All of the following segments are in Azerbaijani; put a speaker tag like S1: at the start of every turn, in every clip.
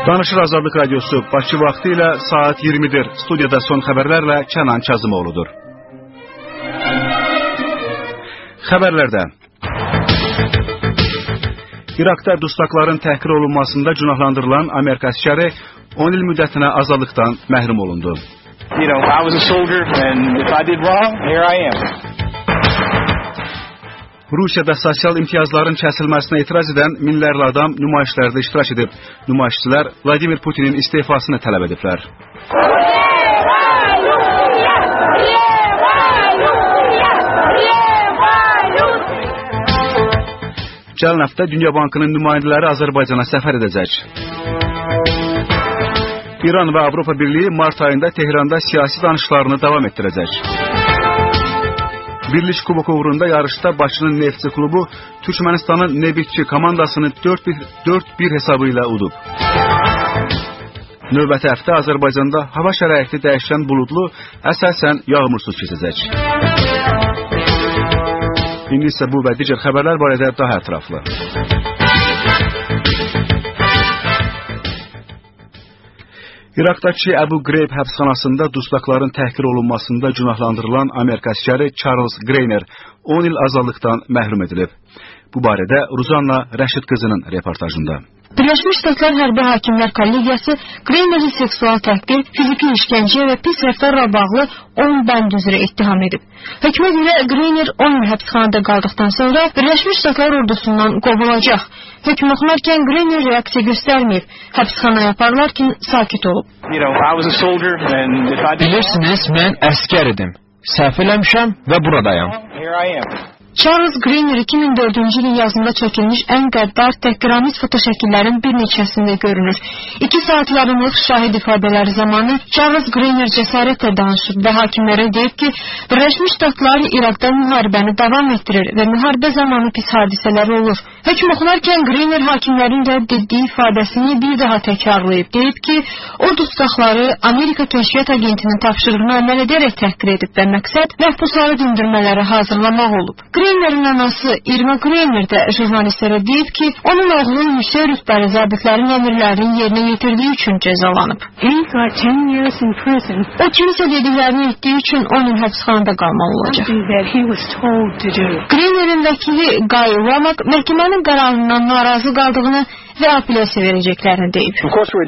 S1: Danışır Azadlıq Radyosu Bakı vaxtı ilə saat 20'dir. Studiyada son xəbərlərlə Kənan Kazımoğludur. Xəbərlərdə İraqda dustaqların təhqir olunmasında günahlandırılan Amerika əskəri 10 il müddətinə azadlıqdan məhrum olundu.
S2: I was a soldier and if I did wrong, here I am.
S1: Rusiyada sosial imtiyazların kəsilməsinə etiraz edən minlərlə adam nümayişlərdə iştirak edib. Nümayişçilər Vladimir Putinin istifasını tələb ediblər. Gələn həftə Dünya Bankının nümayəndələri Azərbaycana səfər edəcək. İran və Avropa Birliyi mart ayında Tehranda siyasi danışıqlarını davam etdirəcək. Birlik Kubok uğrunda yarışda Bakının Neftçi klubu Türkmenistanın Nebitçi komandasını 4-1 hesabı ilə udub. Növbəti həftə Azərbaycanda hava şəraiti dəyişən buludlu, əsasən yağmursuz keçəcək. İndi isə bu və digər xəbərlər barədə daha ətraflı. İraqdakı Əbu Qreyb həbsxanasında dustaqların təhqir olunmasında günahlandırılan Amerika əskəri Charles Greiner 10 il azadlıqdan məhrum edilib. Bu barədə Ruzanna Rəşid qızının reportajında.
S3: Birləşmiş Ştatlar Hərbi Hakimlər Kollegiyası Greyner'i seksual təhqir, fiziki işgəncə və pis rəftarla bağlı 10 bənd üzrə ittiham edib. Hökmə görə Greyner 10 il həbsxanada qaldıqdan sonra Birləşmiş Ştatlar ordusundan qovulacaq. Hökm oxunarkən Greyner reaksiya göstərməyib, həbsxanaya aparılarkən sakit olub.
S4: Bilirsiniz, mən əskər idim. Səhv eləmişəm və buradayım.
S3: Charles Greiner 2004-cü ilin yazında çəkilmiş ən qəddar, təhqiramiz fotoşəkillərin bir neçəsində görünür. 2 saat yarımlıq şahid ifadələri zamanı Charles Greiner cəsarətlə danışıb və hakimlərə deyib ki, Birləşmiş Ştatlar İraqda müharibəni davam etdirir və müharibə zamanı pis hadisələr olur. Hökm oxunarkən Greiner hakimlərin rədd etdiyi ifadəsini bir daha təkrarlayıb, deyib ki, o dustaqları Amerika Kəşfiyyat Agentinin tapşırığına əməl edərək təhqir edib və məqsəd məhbusları dindirmələri hazırlamaq olub. Greyner'in anası Irma Greyner də jurnalistlərə deyib ki, onun oğlu yüksək rütbəli zabitlərin əmrlərini yerinə yetirdiyi üçün cəzalanıb. O kimisə dediklərini etdiyi üçün 10 il həbsxanada qalmalı olacaq. Greyner'in vəkili Guy Womack məhkəmənin qərarından narazı qaldığını və apellyasiya verəcəklərini deyib.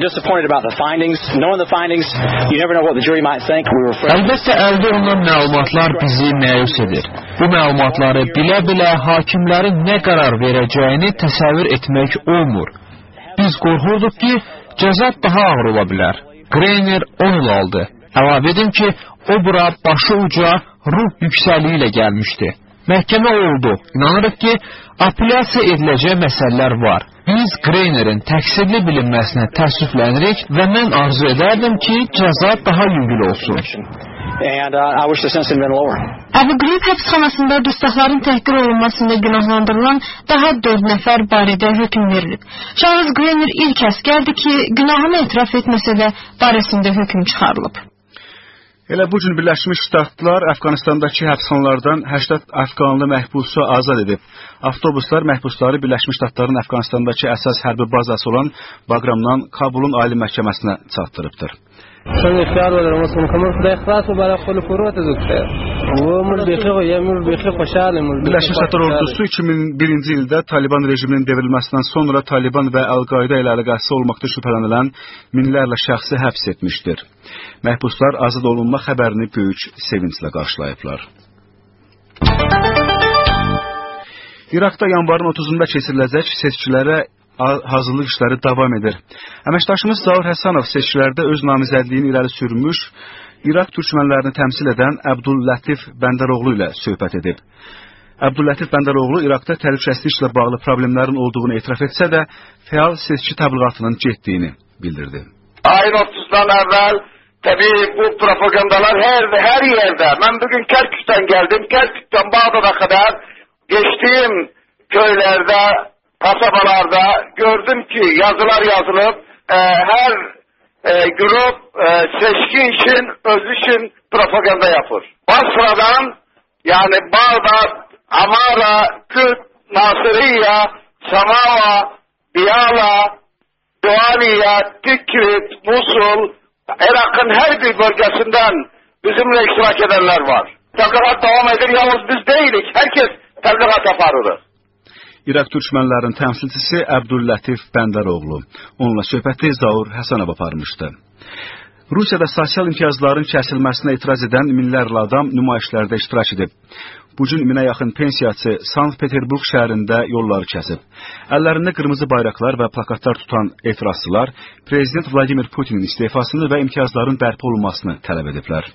S4: Əlbəttə, əldə olunan məlumatlar bizi məyus edir. Bu məlumatları bilə-bilə hakimlərin nə qərar verəcəyini təsəvvür etmək olmur. Biz qorxurduq ki, cəza daha ağır ola bilər. Greyner 10 il aldı. Əlavə edim ki, o bura başı uca ruh yüksəliyi ilə gəlmişdi. Məhkəmə oldu. İnanırıq ki, apellyasiya ediləcək məsələlər var. Biz Greyner'in təqsirli bilinməsinə təəssüflənirik və mən arzu edərdim ki, cəza daha yüngül olsun.
S3: Əbu Qreyb həbsxanasında dustaqların təhqir olunmasında günahlandırılan daha 4 nəfər barədə hökm verilib. Charles Greiner ilk əskərdir ki, günahını etiraf etməsə də barəsində hökm çıxarılıb.
S1: Elə bu gün Birləşmiş Ştatlar Əfqanistandakı həbsxanalardan 80 əfqanlı məhbusu azad edib. Avtobuslar məhbusları Birləşmiş Ştatların Əfqanistandakı əsas hərbi bazası olan Baqramdan Kabulun Ali Məhkəməsinə çatdırıbdır. Birləşmiş Ştatlar ordusu 2001-ci ildə Taliban rejiminin devrilməsindən sonra Taliban və Əl-Qayda ilə əlaqəsi olmaqda şübhələnilən minlərlə şəxsi həbs etmişdir. Məhbuslar azad olunma xəbərini böyük sevinclə qarşılayıblar. İraqda yanvarın 30-da keçiriləcək seçkilərə hazırlıq işləri davam edir. Əməkdaşımız Zaur Həsənov seçkilərdə öz namizədliyini irəli sürmüş, İraq türkmənlərini təmsil edən Əbdüllətif Bəndəroğlu ilə söhbət edib. Əbdüllətif Bəndəroğlu İraqda təhlükəsizliklə bağlı problemlərin olduğunu etiraf etsə də, fəal seçki təbliğatının getdiyini bildirdi.
S5: Ayın 30'dan əvvəl tabii bu propagandalar her yerde. Ben bugün Kerkük'ten geldim. Kerkük'ten Bağdat'a kadar geçtiğim köylerde, kasabalarda gördüm ki yazılar yazılıp her grup seçki için, öz için propaganda yapır. Basra'dan yani Bağdat, Amara, Kürt, Nasiriye, Samava, Biyala, Doğaniye, Tikrit, Musul, Irak'ın her bir bölgesinden bizimle iştirak edenler var. Tebligat devam edir, yalnız biz değilik. Herkes tebligat yaparır.
S1: İraq türkmenlərinin təmsilçisi Əbdüllətif Bəndəroğlu. Onunla söhbəti Zaur Həsənov aparmışdı. Rusiyada sosial imtiyazların kəsilməsinə etiraz edən minlərlə adam nümayişlərdə iştirak edib. Bu gün 1000-ə yaxın pensiyaçı Sankt-Peterburg şəhərində yolları kəsib. Əllərində qırmızı bayraqlar və plakatlar tutan etirazçılar Prezident Vladimir Putinin istefasını və imtiyazların bərpa olunmasını tələb ediblər.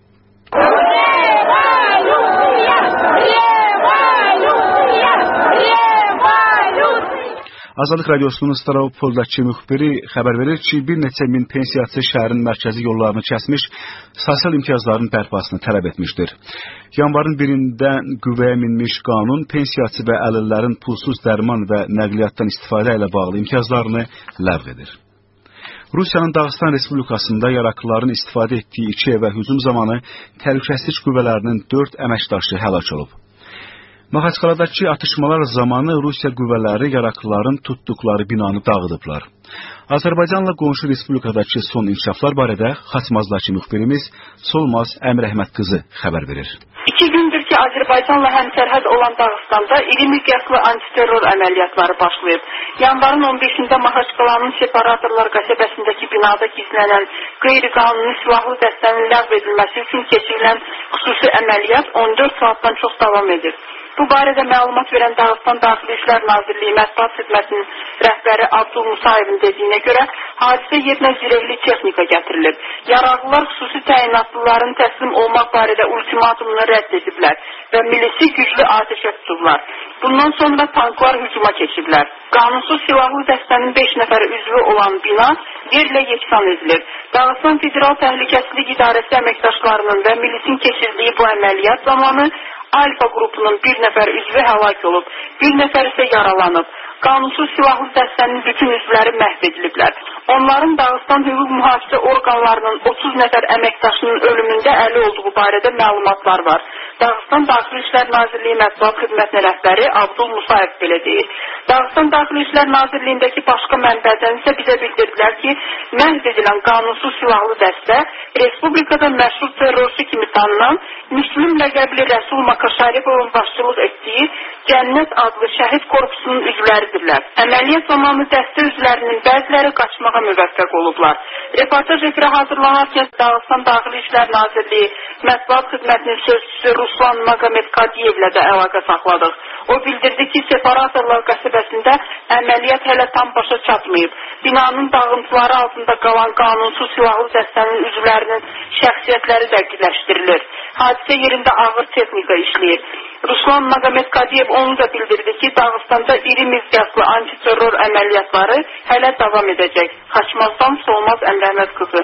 S1: Azadlıq Radiosunun Staropoldakı müxbiri xəbər verir ki, bir neçə min pensiyaçı şəhərin mərkəzi yollarını kəsmiş, sosial imtiyazların bərpasını tələb etmişdir. Yanvarın 1-dən qüvvəyə minmiş qanun pensiyaçı və əlillərin pulsuz dərman və nəqliyyatdan istifadə ilə bağlı imtiyazlarını ləğv edir. Rusiyanın Dağıstan Respublikasında yaraqlıların istifadə etdiyi 2 evə hücum zamanı təhlükəsizlik qüvvələrinin 4 əməkdaşı həlak olub. Maxaçqaladakı atışmalar zamanı Rusiya qüvvələri yaraqlıların tutduqları binanı dağıdıblar. Azərbaycanla qonşu respublikadakı son inkişaflar barədə Xaçmazdakı müxbirimiz Solmaz Əmrəhmət qızı xəbər verir.
S6: 2 gündür ki, Azərbaycanla həmsərhəd olan Dağıstanda iri miqyaslı antiterror əməliyyatları başlayıb. Yanvarın 15-də Maxaçqalanın Separatorlar qəsəbəsindəki binada gizlənən qeyri-qanuni silahlı dəstənin ləğv edilməsi üçün keçirilən xüsusi əməliyyat 14 saatdan çox davam edir. Bu barədə məlumat verən Dağıstan Daxili İşlər Nazirliyi Mətbuat Xidmətinin rəhbəri Abdul Musayevin dediyinə görə hadisə yerinə zirehli texnika gətirilib. Yaraqlılar xüsusi təyinatlıların təslim olmaq barədə ultimatumunu rədd ediblər və milisi güclü atəşə tutublar. Bundan sonra tanklar hücuma keçiblər. Qanunsuz silahlı dəstənin 5 nəfər üzvü olan bina yerlə yeksan edilir. Dağıstan Federal Təhlükəsizlik İdarəsi əməkdaşlarının və milisin keçirdiyi bu əməliyyat zamanı Alfa qrupunun 1 nəfər üzvü həlak olub, 1 nəfər isə yaralanıb. Qanunsuz silahlı dəstənin bütün üzvləri məhv ediliblər. Onların Dağıstan hüquq mühafizə orqanlarının 30 nəfər əməkdaşının ölümündə əli olduğu barədə məlumatlar var. Dağıstan Daxili İşlər Nazirliyi Mətbuat Xidmətinin rəhbəri Abdul Musayev belə deyir. Dağıstan Daxili İşlər Nazirliyindəki başqa mənbədən isə bizə bildirdilər ki, məhv edilən qanunsuz silahlı dəstə Respublikada məşhur terrorçu kimi tanınan Müslüm ləqəbli Rəsul Makaşaribovun başçılıq etdiyi Cənnət adlı şəhid korpusunun üzvləridirlər. Əməliyyat zamanı dəstə üzvlərinin bəziləri qaçmağa müvəffəq olublar. Reportaj efirə hazırlanarkən Dağıstan Daxili İşlər Nazirliyi Mətbuat Xidmətinin sözçüsü Ruslan Magomedkadiyevlə də əlaqə saxladıq. O bildirdi ki, Separatorlar qəsəbəsində əməliyyat hələ tam başa çatmayıb. Binanın dağıntıları altında qalan qanunsuz silahlı dəstənin üzvlərinin şəxsiyyətləri dəqiqləşdirilir. Hadisə yerində ağır texnika işləyir. Ruslan Magomedkadiyev onu da bildirdi ki, Dağıstanda iri miqyaslı antiterror əməliyyatları hələ davam edəcək. Xaçmazdan Solmaz Əmrəhmət qızı.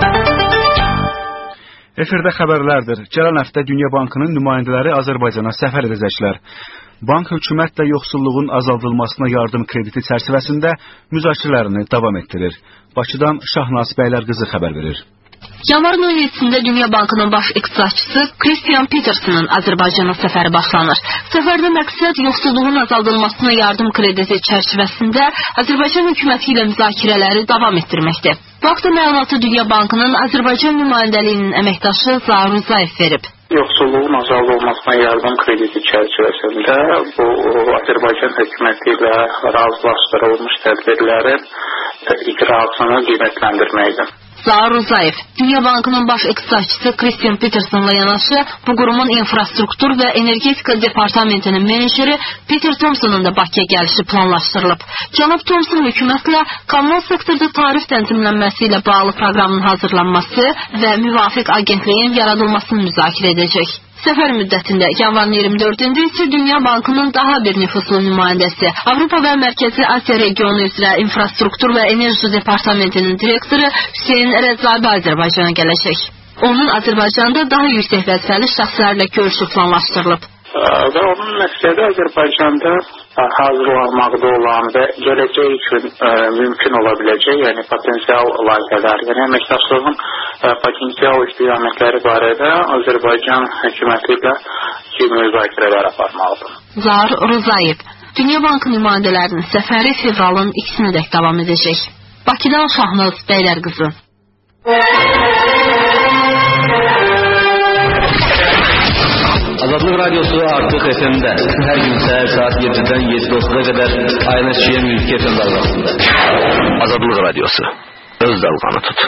S1: Efirdə xəbərlərdir. Gələn həftə Dünya Bankının nümayəndələri Azərbaycana səfər edəcəklər. Bank hökumətlə yoxsulluğun azaldılmasına yardım krediti çərçivəsində müzakirələrini davam etdirir. Bakıdan Şahnaz Bəylər qızı xəbər verir.
S3: Yanvarın 17-də Dünya Bankının baş iqtisadçısı Christian Peterson'ın Azərbaycana səfəri başlanır. Səfərdə məqsəd yoxsulluğun azaldılmasına yardım krediti çərçivəsində Azərbaycan hökuməti ilə müzakirələri davam etdirməkdir. Bu haqda məlumatı Dünya Bankının Azərbaycan nümayəndəliyinin əməkdaşı Zaur Ruzayev verib.
S7: Yoxsulluğun azaldılmasına yardım krediti çərçivəsində bu Azərbaycan hökuməti ilə razılaşdırılmış tədbirlərin icraatını qiymətləndirməkdir.
S3: Zaur Ruzayev, Dünya Bankının baş iqtisadçısı Christian Peterson'la yanaşı bu qurumun infrastruktur və energetika departamentinin meneceri Peter Thompson'un da Bakıya gəlişi planlaşdırılıb. Cənab Thompson hökumətlə kommunal sektorda tarif tənzimlənməsi ilə bağlı proqramın hazırlanması və müvafiq agentliyin yaradılmasını müzakirə edəcək. Səfər müddətində yanvarın 24-də isə Dünya Bankının daha bir nüfuzlu nümayəndəsi, Avropa və Mərkəzi Asiya regionu üzrə infrastruktur və enerji departamentinin direktoru Hüseyin Rəzabi Azərbaycana gələcək. Onun Azərbaycanda daha yüksək vəzifəli şəxslərlə görüşü planlaşdırılıb.
S7: Və onun məqsədi Azərbaycanda hazırlanmaqda olan və gələcək üçün mümkün ola biləcək, yəni potensial layihələr, yəni əməkdaşlığın potensial istiqamətləri barədə Azərbaycan hökuməti ilə müzakirələr aparmalıdır.
S3: Zaur Ruzayev, Dünya Bankı nümayəndələrinin səfəri fevralın 2-sinədək davam edəcək. Bakıdan Şahnaz Bəylərqızı.
S8: Azadlıq Radyosu artıq FM-də. Hər gün səhər saat 7-dən 7:30-a qədər Aynaşiyə Mülki FM dalğasında. Azadlıq Radyosu. Öz dalğanı tut.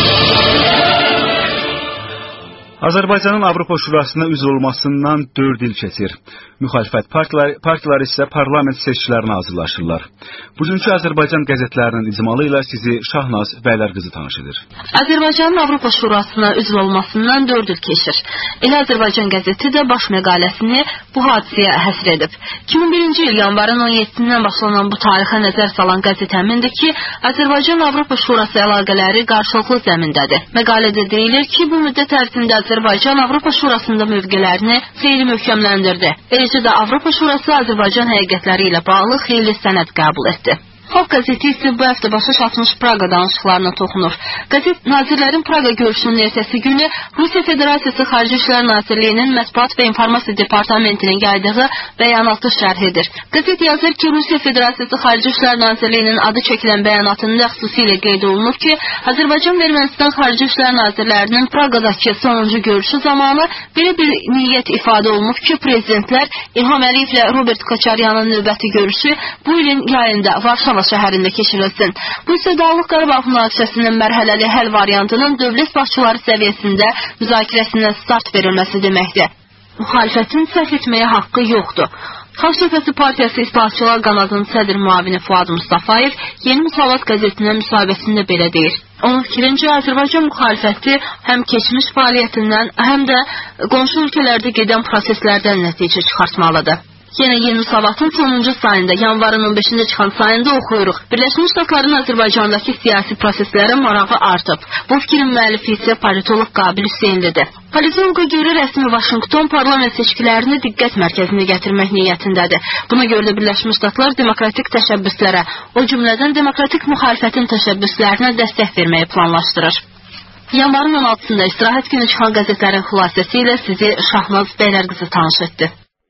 S1: Azərbaycanın Avropa Şurasına üzv olmasından 4 il keçir. Müxalifət partiyaları isə parlament seçkilərinə hazırlaşırlar. Bugünkü Azərbaycan qəzetlərinin icmalı ilə sizi Şahnaz Bəylərqızı tanış edir.
S3: Azərbaycanın Avropa Şurasına üzv olmasından 4 il keçir. Elə Azərbaycan qəzeti də baş məqaləsini bu hadisəyə həsr edib. 2001-ci il yanvarın 17-dən başlanan bu tarixə nəzər salan qəzet əmindir ki, Azərbaycan-Avropa Şurası əlaqələri qarşılıqlı zəmindədir. Məqalədə deyilir ki, bu müddət ərzində Azərbaycan Avropa Şurasında mövqelərini xeyli möhkəmləndirdi. Eləcə də Avropa Şurası Azərbaycan həqiqətləri ilə bağlı xeyli sənəd qəbul etdi. Xalq qəzeti isə bu həftə başa çatmış Praqa danışıqlarına toxunur. Qəzet nazirlərin Praqa görüşünün ertəsi günü Rusiya Federasiyası Xarici İşlər Nazirliyinin Mətbuat və İnformasiya Departamentinin yaydığı bəyanatı şərh edir. Qəzet yazır ki, Rusiya Federasiyası Xarici İşlər Nazirliyinin adı çəkilən bəyanatında xüsusilə qeyd olunur ki, Azərbaycan və Ermənistan Xarici İşlər Nazirlərinin Praqadakı sonuncu görüşü zamanı belə bir niyyət ifadə olunub ki, prezidentlər İlham Əliyev ilə Robert Koçaryanın növbəti görüşü bu ilin yayında Varşava şəhərində keçirilsin. Bu isə Dağlıq Qarabağ münaqişəsinin mərhələli həll variantının dövlət başçıları səviyyəsində müzakirəsindən start verilməsi deməkdir. Müxalifətin səhv etməyə haqqı yoxdur. Xalq Cəbhəsi Partiyası İslahatçılar qanadının sədr müavini Fuad Mustafayev Yeni Müsavat qəzetinin müsahibəsində belə deyir. Onun fikrincə Azərbaycan müxalifəti həm keçmiş fəaliyyətindən, həm də qonşu ölkələrdə gedən proseslərdən nəticə çıxartmalıdır. Yenə Yeni Müsavatın sonuncu sayında, yanvarın 15-də çıxan sayında oxuyuruq. Birləşmiş Ştatların Azərbaycandakı siyasi proseslərə marağı artıb. Bu fikrin müəllifi isə politolog Qabil Hüseynlidir. Politoloqa görə rəsmi Vaşinqton parlament seçkilərini diqqət mərkəzinə gətirmək niyyətindədir. Buna görə də Birləşmiş Ştatlar demokratik təşəbbüslərə, o cümlədən demokratik müxalifətin təşəbbüslərinə dəstək verməyi planlaşdırır. Yanvarın 16-da istirahət günü çıxan qəzetlərin xülasəsi ilə sizi Şahnaz Bəylərqızı tanış etdi.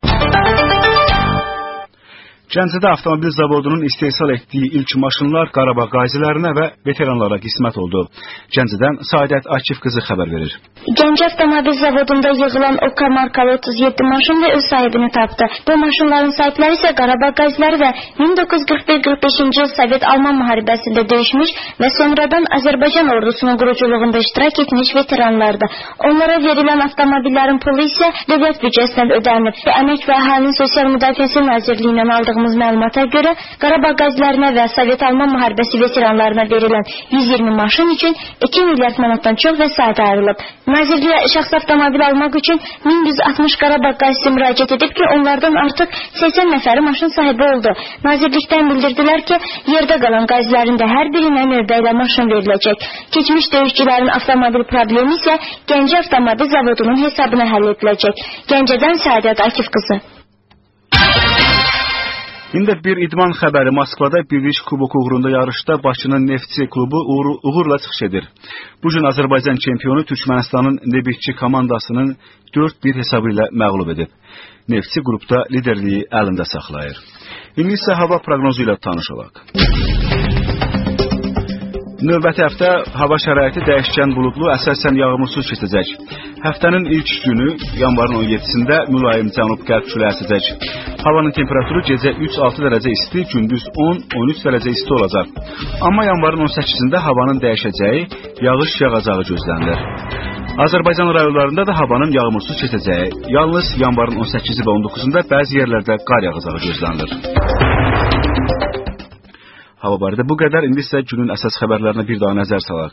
S1: Gəncədə avtomobil zavodunun istehsal etdiyi ilk maşınlar Qarabağ qazilərinə və veteranlara qismət oldu. Gəncədən Saadət Akif qızı xəbər verir.
S9: Gəncə avtomobil zavodunda yığılan Oka markalı 37 maşın və öz sahibini tapdı. Bu maşınların sahibləri isə Qarabağ qaziləri və 1941-45-ci il Sovet-Alman müharibəsində döyüşmüş və sonradan Azərbaycan ordusunun quruculuğunda iştirak etmiş veteranlardı. Onlara verilən avtomobillərin pulu isə dövlət büdcəsindən ödənilib. Əmək və Əhalinin Sosial Müdafiəsi Nazirliyindən aldığımız məlumata görə Qarabağ qazilərinə və Sovet-Alman müharibəsi veteranlarına verilən 120 maşın üçün 2 milyard manatdan çox vəsait ayrılıb. Nazirliyə şəxsi avtomobil almaq üçün 1160 Qarabağ qazisi müraciət edib ki, onlardan artıq 80 nəfəri maşın sahibi oldu. Nazirlikdən bildirdilər ki, yerdə qalan qazilərin də hər birinə növbə ilə maşın veriləcək. Keçmiş döyüşçülərin avtomobil problemi isə Gəncə avtomobil zavodunun hesabına həll ediləcək. Gəncədən Saadət Akif qızı.
S1: İndi bir idman xəbəri. Moskvada Birlik Kubok uğrunda yarışda Bakının Neftçi klubu uğurla çıxış edir. Bugün Azərbaycan çempionu Türkmenistanın Nebitçi komandasının 4-1 hesabı ilə məğlub edib. Neftçi qrupda liderliyi əlində saxlayır. İndi isə hava proqnozu ilə tanış olaq. Növbəti həftə hava şəraiti dəyişkən buludlu, əsasən yağmursuz keçəcək. Həftənin ilk günü yanvarın 17-sində mülayim cənub-qərb küləyi əsəcək. Havanın temperaturu gecə 3-6 dərəcə isti, gündüz 10-13 dərəcə isti olacaq. Amma yanvarın 18-də havanın dəyişəcəyi, yağış yağacağı gözlənilir. Azərbaycan rayonlarında da havanın yağmursuz keçəcəyi, yalnız yanvarın 18 və 19-da bəzi yerlərdə qar yağacağı gözlənilir. Hava barədə bu qədər. İndi isə günün əsas xəbərlərinə bir daha nəzər salaq.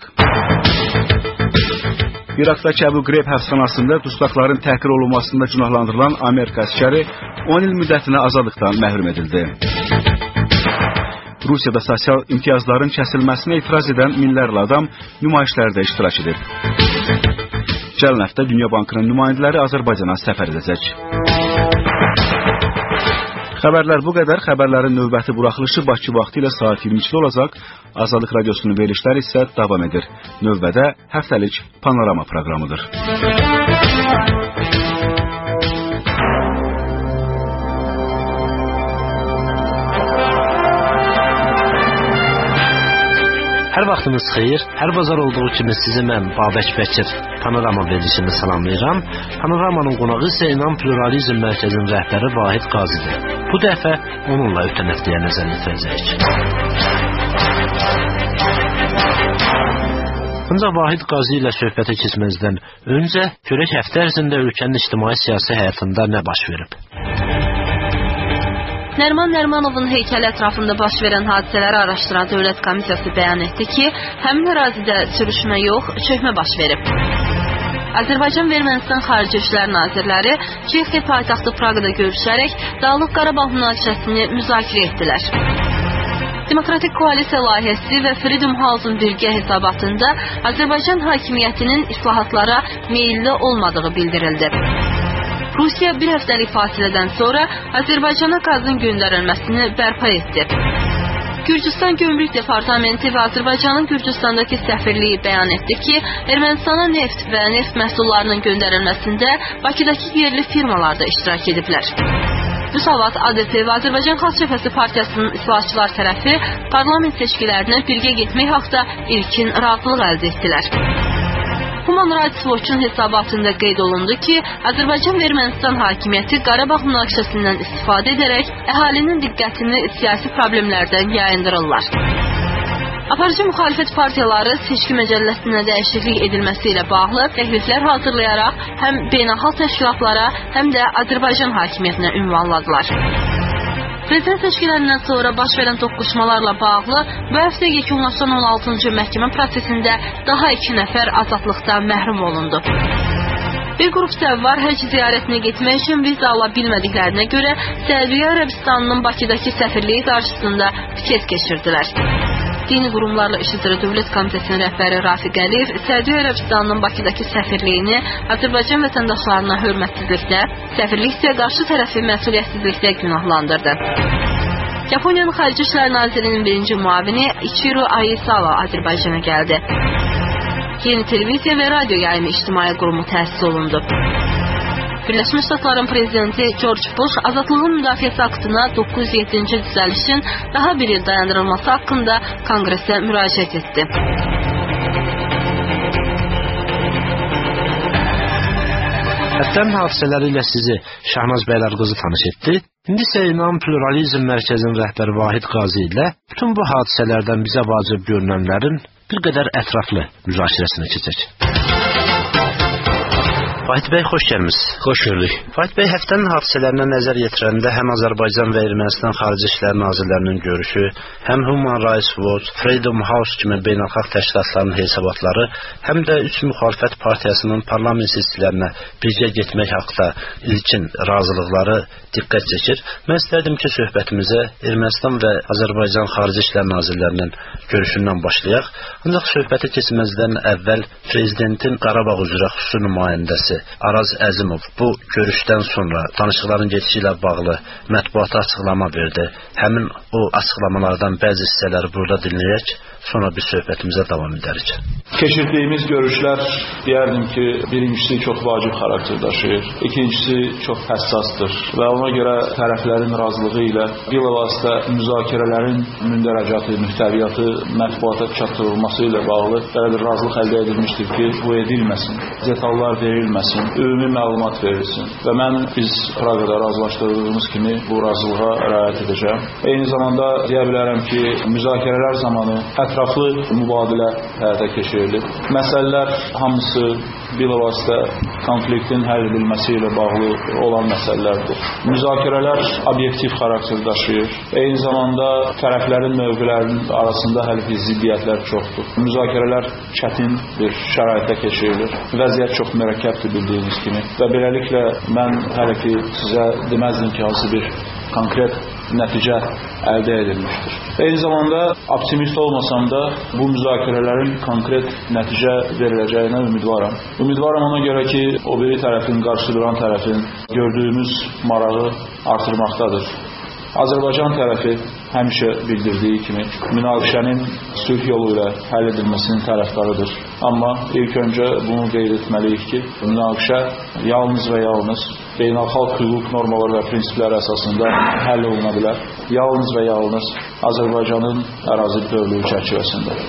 S1: İraqdakı Əbu Qreyb həbsxanasında dustaqların təhqir olunmasında günahlandırılan Amerika əskəri 10 il müddətinə azadlıqdan məhrum edildi. Rusiyada sosial imtiyazların kəsilməsinə etiraz edən minlərlə adam nümayişlərdə iştirak edib. Gələn həftə Dünya Bankının nümayəndələri Azərbaycana səfər edəcək. Xəbərlər bu qədər. Xəbərlərin növbəti buraxılışı Bakı vaxtı ilə saat 22-də olacaq. Azadlıq Radiosunun verilişləri isə davam edir. Növbədə həftəlik panorama proqramıdır.
S10: Hər vaxtınız xeyir. Hər bazar olduğu kimi sizi mən Babək Bəkir Panorama verilişini salamlayıram. Panoramanın qonağı isə İnam Pluralizm Mərkəzinin rəhbəri Vahid Qazidir. Bu dəfə onunla ötən həftəyə nəzər yetirəcəyik. Ancaq Vahid Qazi ilə söhbətə keçməzdən öncə görək həftə ərzində ölkənin ictimai-siyasi həyatında nə baş verib.
S11: Nərman Nərmanovun heykəli ətrafında baş verən hadisələri araşdıran Dövlət Komissiyası bəyan etdi ki, həmin ərazidə sürüşmə yox, çökmə baş verib. Azərbaycan və Ermənistan Xarici İşlər Nazirləri Çexiya paytaxtı Praqada görüşərək Dağlıq Qarabağ münaqişəsini müzakirə etdilər. Demokratik Koalisiya layihəsi və Freedom House-un birgə hesabatında Azərbaycan hakimiyyətinin islahatlara meyilli olmadığı bildirildi. Rusiya bir həftəlik fasilədən sonra Azərbaycana qazın göndərilməsini bərpa etdi. Gürcüstan Gömrük Departamenti və Azərbaycanın Gürcüstandakı səfirliyi bəyan etdi ki, Ermənistana neft və neft məhsullarının göndərilməsində Bakıdakı yerli firmalar da iştirak ediblər. Müsavat ADP və Azərbaycan Xalq Cəbhəsi Partiyasının islahatçılar tərəfi parlament seçkilərinə birgə getmək haqda ilkin razılıq əldə etdilər. Human Rights Watch-un hesabatında qeyd olundu ki, Azərbaycan və Ermənistan hakimiyyəti Qarabağ münaqişəsindən istifadə edərək əhalinin diqqətini siyasi problemlərdən yayındırırlar. Aparıcı müxalifət partiyaları seçki məcəlləsinə dəyişiklik edilməsi ilə bağlı təkliflər hazırlayaraq həm beynəlxalq təşkilatlara, həm də Azərbaycan hakimiyyətinə ünvanladılar. Prezident seçkilərindən sonra baş verən toqquşmalarla bağlı bu həftə yekunlaşan 16-cı məhkəmə prosesində daha 2 nəfər azadlıqdan məhrum olundu. Bir qrup səvvar həcc ziyarətinə getmək üçün viza ala bilmədiklərinə görə Səudiyyə Ərəbistanının Bakıdakı səfirliyi qarşısında piket keçirdilər. Dini qurumlarla iş üzrə Dövlət Komitəsinin rəhbəri Rafiq Əliyev Səudiyyə Ərəbistanının Bakıdakı səfirliyini Azərbaycan vətəndaşlarına hörmətsizlikdə, səfirlik isə qarşı tərəfi məsuliyyətsizlikdə günahlandırdı. Yaponiyanın Xarici İşlər Nazirinin birinci muavini Ichiro Aisawa Azərbaycana gəldi. Yeni televiziya və radio yayımı ictimai qurumu təsis olundu. Birləşmiş Ştatların prezidenti George Bush azadlığın müdafiəsi aktına 907-ci düzəlişin daha bir il dayandırılması haqqında Konqresə müraciət etdi.
S10: Həftənin hadisələri ilə sizi Şahnaz Bəylərqızı tanış etdi. İndi isə İnam Pluralizm Mərkəzinin rəhbəri Vahid Qazi ilə bütün bu hadisələrdən bizə vacib görünənlərin bir qədər ətraflı müzakirəsinə keçək. Vahid bəy, xoş gəlmisiniz.
S8: Xoş gördük.
S10: Vahid bəy, həftənin hadisələrinə nəzər yetirəndə həm Azərbaycan və Ermənistan Xarici İşlər Nazirlərinin görüşü, həm Human Rights Watch, Freedom House kimi beynəlxalq təşkilatların hesabatları, həm də üç müxalifət partiyasının parlament seçkilərinə birgə getmək haqda ilkin razılıqları diqqət çəkir. Mən istərdim ki, söhbətimizə Ermənistan və Azərbaycan Xarici İşlər Nazirlərinin görüşündən başlayaq. Ancaq söhbəti keçməzdən əvvəl prezidentin Qarabağ üzrə xüsusi nümayəndəsi Araz Əzimov bu görüşdən sonra danışıqların gedişi ilə bağlı mətbuata açıqlama verdi. Həmin o açıqlamalardan bəzi hissələri burada dinləyək, sonra bir söhbətimizə davam edərik.
S12: Keçirdiyimiz görüşlər deyərdim ki, birincisi çox vacib xarakter daşıyır, ikincisi çox həssasdır və ona görə tərəflərin razılığı ilə bilavasitə müzakirələrin mündərəcatı, mühtəviyyatı mətbuata çatdırılması ilə bağlı belə bir razılıq əldə edilmişdir ki, bu edilməsin, detallar verilməsin, ümumi məlumat verilsin və mən biz Praqada razılaşdırdığımız kimi bu razılığa riayət edəcəm. Eyni zamanda deyə bilərəm ki, müzakirələr zamanı ətraflı mübadilə həyata keçirilir. Məsələlər hamısı bilavasitə konfliktin həll edilməsi ilə bağlı olan məsələlərdir. Müzakirələr obyektiv xarakter daşıyır. Eyni zamanda tərəflərin mövqelərinin arasında hələ ki ziddiyyətlər çoxdur. Müzakirələr çətin bir şəraitdə keçirilir. Vəziyyət çox mürəkkəbdir bildiyiniz kimi və beləliklə mən hələ ki sizə deməzdim ki, hansı bir konkret nəticə əldə edilmişdir. Eyni zamanda optimist olmasam da bu müzakirələrin konkret nəticə veriləcəyinə ümidvaram. Ümidvaram ona görə ki, o biri tərəfin, qarşı duran tərəfin gördüyümüz marağı artırmaqdadır. Azərbaycan tərəfi həmişə bildirdiyi kimi münaqişənin sülh yolu ilə həll edilməsinin tərəfdarıdır. Amma ilk öncə bunu qeyd etməliyik ki, münaqişə yalnız və yalnız beynəlxalq hüquq normalar və prinsipləri əsasında həll oluna bilər. Yalnız və yalnız Azərbaycanın ərazi bütövlüyü çərçivəsində.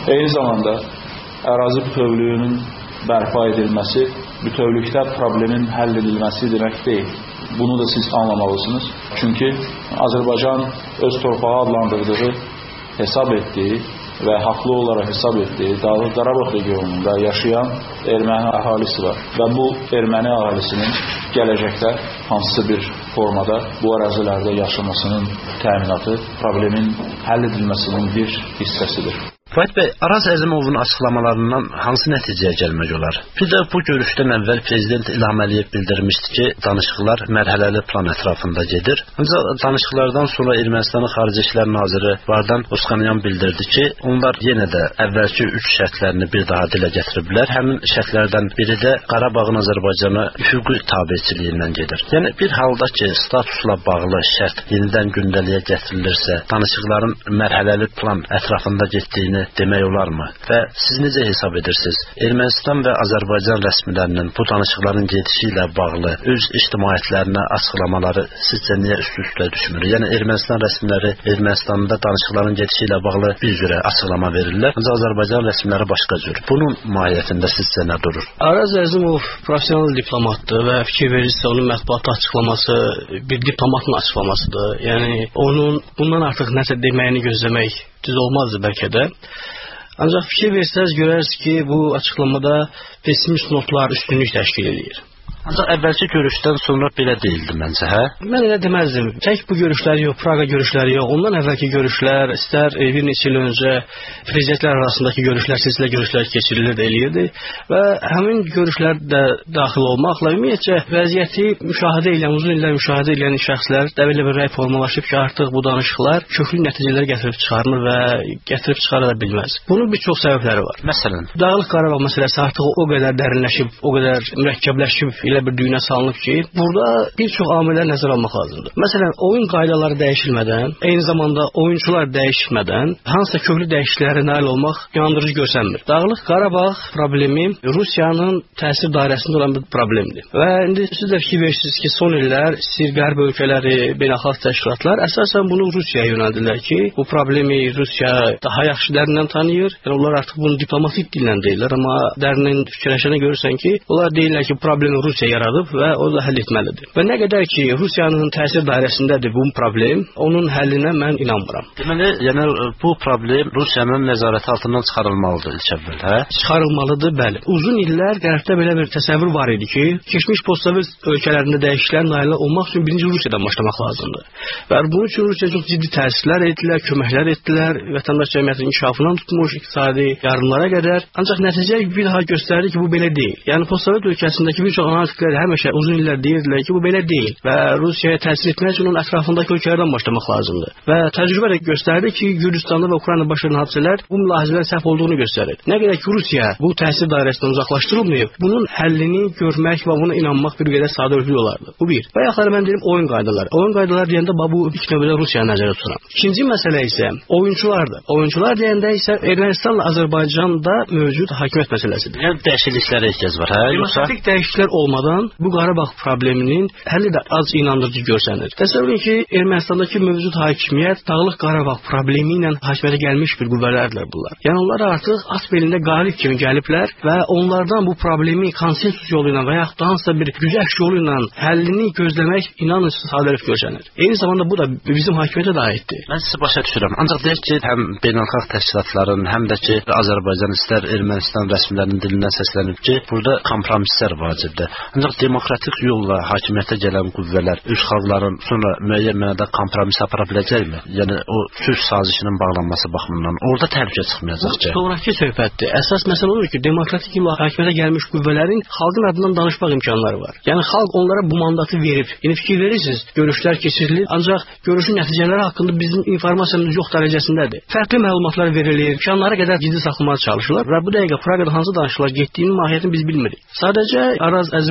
S12: Eyni zamanda ərazi bütövlüyünün bərpa edilməsi bütövlükdə problemin həll edilməsi demək deyil. Bunu da siz anlamalısınız. Çünki Azərbaycan öz torpağı adlandırdığı, hesab etdiyi və haqlı olaraq hesab etdiyi Dağlıq Qarabağ regionunda yaşayan erməni əhalisi var. Və bu erməni əhalisinin gələcəkdə hansısa bir formada bu ərazilərdə yaşamasının təminatı problemin həll edilməsinin bir hissəsidir.
S10: Fuad bəy, Araz Əzimovun açıqlamalarından hansı nəticəyə gəlmək olar? Bir də bu görüşdən əvvəl Prezident İlham Əliyev bildirmişdi ki, danışıqlar mərhələli plan ətrafında gedir. Ancaq danışıqlardan sonra Ermənistanın Xarici İşlər Naziri Vardan Oskanyan bildirdi ki, onlar yenə də əvvəlki 3 şərtlərini bir daha dilə gətiriblər. Həmin şərtlərdən biri də Qarabağın Azərbaycana hüquqi tabeçiliyindən gedir. Yəni bir halda ki, statusla bağlı şərt yenidən gündəliyə gətirilirsə, danışıqların mərhələli plan ətrafında getdiyini demək olarmı? Və siz necə hesab edirsiniz? Ermənistan və Azərbaycan rəsmilərinin bu danışıqların gedişi ilə bağlı öz ictimaiyyətlərinə açıqlamaları sizcə niyə üst-üstə düşmür? Yəni Ermənistan rəsmiləri Ermənistanda danışıqların gedişi ilə bağlı bir cürə açıqlama verirlər, ancaq Azərbaycan rəsmiləri başqa cür. Bunun mahiyyətində sizcə nə durur?
S13: Araz Əzimov professional diplomatdır və fikir verirsə onun mətbuatda açıqlaması bir diplomatın açıqlamasıdır. Yəni onun bundan artıq nəsə deməyini gözləmək düz olmazdı bəlkə də. Ancaq fikir versəz görərsiniz ki, bu açıqlamada pessimist notlar üstünlük təşkil edir.
S10: Ancaq əvvəlki görüşdən sonra belə deyildi məncə, hə?
S13: Mən elə deməzdim. Tək bu görüşlər yox, Praqa görüşləri yox. Ondan əvvəlki görüşlər, istər bir neçə il öncə prezidentlər arasındakı görüşlər, silsilə görüşlər keçirilirdi, eləyirdi və həmin görüşlər də daxil olmaqla ümumiyyətcə vəziyyəti müşahidə edən, uzun illər müşahidə edən şəxslər belə bir rəy formalaşıb ki, artıq bu danışıqlar köklü nəticələr gətirib çıxarmır və gətirib çıxara da bilməz. Bunun bir çox səbəbləri var.
S10: Məsələn,
S13: Dağlıq Qarabağ məsələsi artıq o qədər dərinləşib, o qədər mürəkkəbləşib bir düyünə salınıb ki, burada bir çox amillər nəzərə almaq lazımdır. Məsələn, oyun qaydaları dəyişilmədən, eyni zamanda oyunçular dəyişmədən hansısa köklü dəyişikliklərə nail olmaq inandırıcı görsənmir. Dağlıq Qarabağ problemi Rusiyanın təsir dairəsində olan bir problemdir. Və indi siz də fikir verirsiniz ki, son illər Qərb ölkələri, beynəlxalq təşkilatlar əsasən bunu Rusiyaya yönəldirlər ki, bu problemi Rusiya daha yaxşı dərindən tanıyır. Yəni onlar artıq bunu diplomatik dillə deyirlər, amma dərindən fikirləşənə görürsən ki, onlar deyirlər ki, problemi Rusiya yaradıb və o da həll etməlidir. Və nə qədər ki, Rusiyanın təsir dairəsindədir bu problem, onun həllinə mən inanmıram.
S10: Deməli, yəni bu problem Rusiyanın nəzarəti altından çıxarılmalıdır ilk əvvəl, hə?
S13: Çıxarılmalıdır, bəli. Uzun illər Qərbdə belə bir təsəvvür var idi ki, keçmiş postsovet ölkələrində dəyişikliklər nail olmaq üçün birinci Rusiyadan başlamaq lazımdır. Və bunun üçün Rusiya çox ciddi təsirlər etdilər, köməklər etdilər, vətəndaş cəmiyyətinin inkişafından tutmuş iqtisadi yardımlara qədər. Ancaq nəticə bir daha göstərdi ki, bu belə deyil. Yəni postsovet ölkəsindəki bir çox analitiklər həmişə uzun illər deyirdilər ki, bu belə deyil və Rusiyaya təsir etmək üçün onun ətrafındakı ölkələrdən başlamaq lazımdır. Və təcrübə də göstərdi ki, Gürcüstanda və Ukraynada baş verən hadisələr bu mülahizələrin səhv olduğunu göstərir. Nə qədər ki, Rusiya bu təsir dairəsindən uzaqlaşdırılmayıb, bunun həllini görmək və buna inanmaq bir qədər sadə örtülü olardı. Bu bir. Və yaxud mən deyim oyun qaydaları. Oyun qaydaları deyəndə bu ilk növbədə Rusiyanı nəzərdə tuturam. İkinci məsələ isə oyunçulardır. Oyunçular deyəndə isə Ermənistanla Azərbaycanda mövcud hakimiyyət məsələsidir.
S10: Yəni dəyişikliklərə ehtiyac var, hə?
S13: Demokratik dəyişikliklər olmadan bu Qarabağ probleminin həlli də az inandırıcı görsənir. Təsəvvür edin ki, Ermənistandakı mövcud hakimiyyət Dağlıq Qarabağ problemi ilə hakimiyyətə gəlmiş bir qüvvələrdir bunlar. Yəni onlar artıq at belində qalib kimi gəliblər və onlardan bu problemi konsensus yolu ilə və yaxud da hansısa bir güzəşt yolu ilə həllini gözləmək inanın sadəlif görsənir. Eyni zamanda bu da bizim hakimiyyətə də aiddir.
S10: Mən sizi başa düşürəm. Ancaq deyək ki, həm beynəlxalq təşkilatların, həm də ki, Azərbaycan istər Ermənistan rəsmilərinin dilindən səslənib ki, burada kompromislər vacibdir. Ancaq demokratik yolla hakimiyyətə gələn qüvvələr öz xalqların sonra müəyyən mənada kompromis apara biləcəkmi? Yəni o sülh sazişinin bağlanması baxımından orada təhlükə çıxmayacaq ki.
S13: Sonrakı söhbətdir. Əsas məsələ odur ki, demokratik yolla hakimiyyətə gəlmiş qüvvələrin xalqın adından danışmaq imkanları var. Yəni xalq onlara bu mandatı verib. Yəni fikir verirsiniz, görüşlər keçirilir, ancaq görüşün nəticələri haqqında bizim informasiyamız yox dərəcəsindədir. Fərqli məlumatlar verilir, imkanlara qədər gizli saxlamağa çalışılır və bu dəqiqə Praqada hansı danışıqlar getdiyinin mahiyyətini biz bilmirik. Sadəcə Araz Əzimov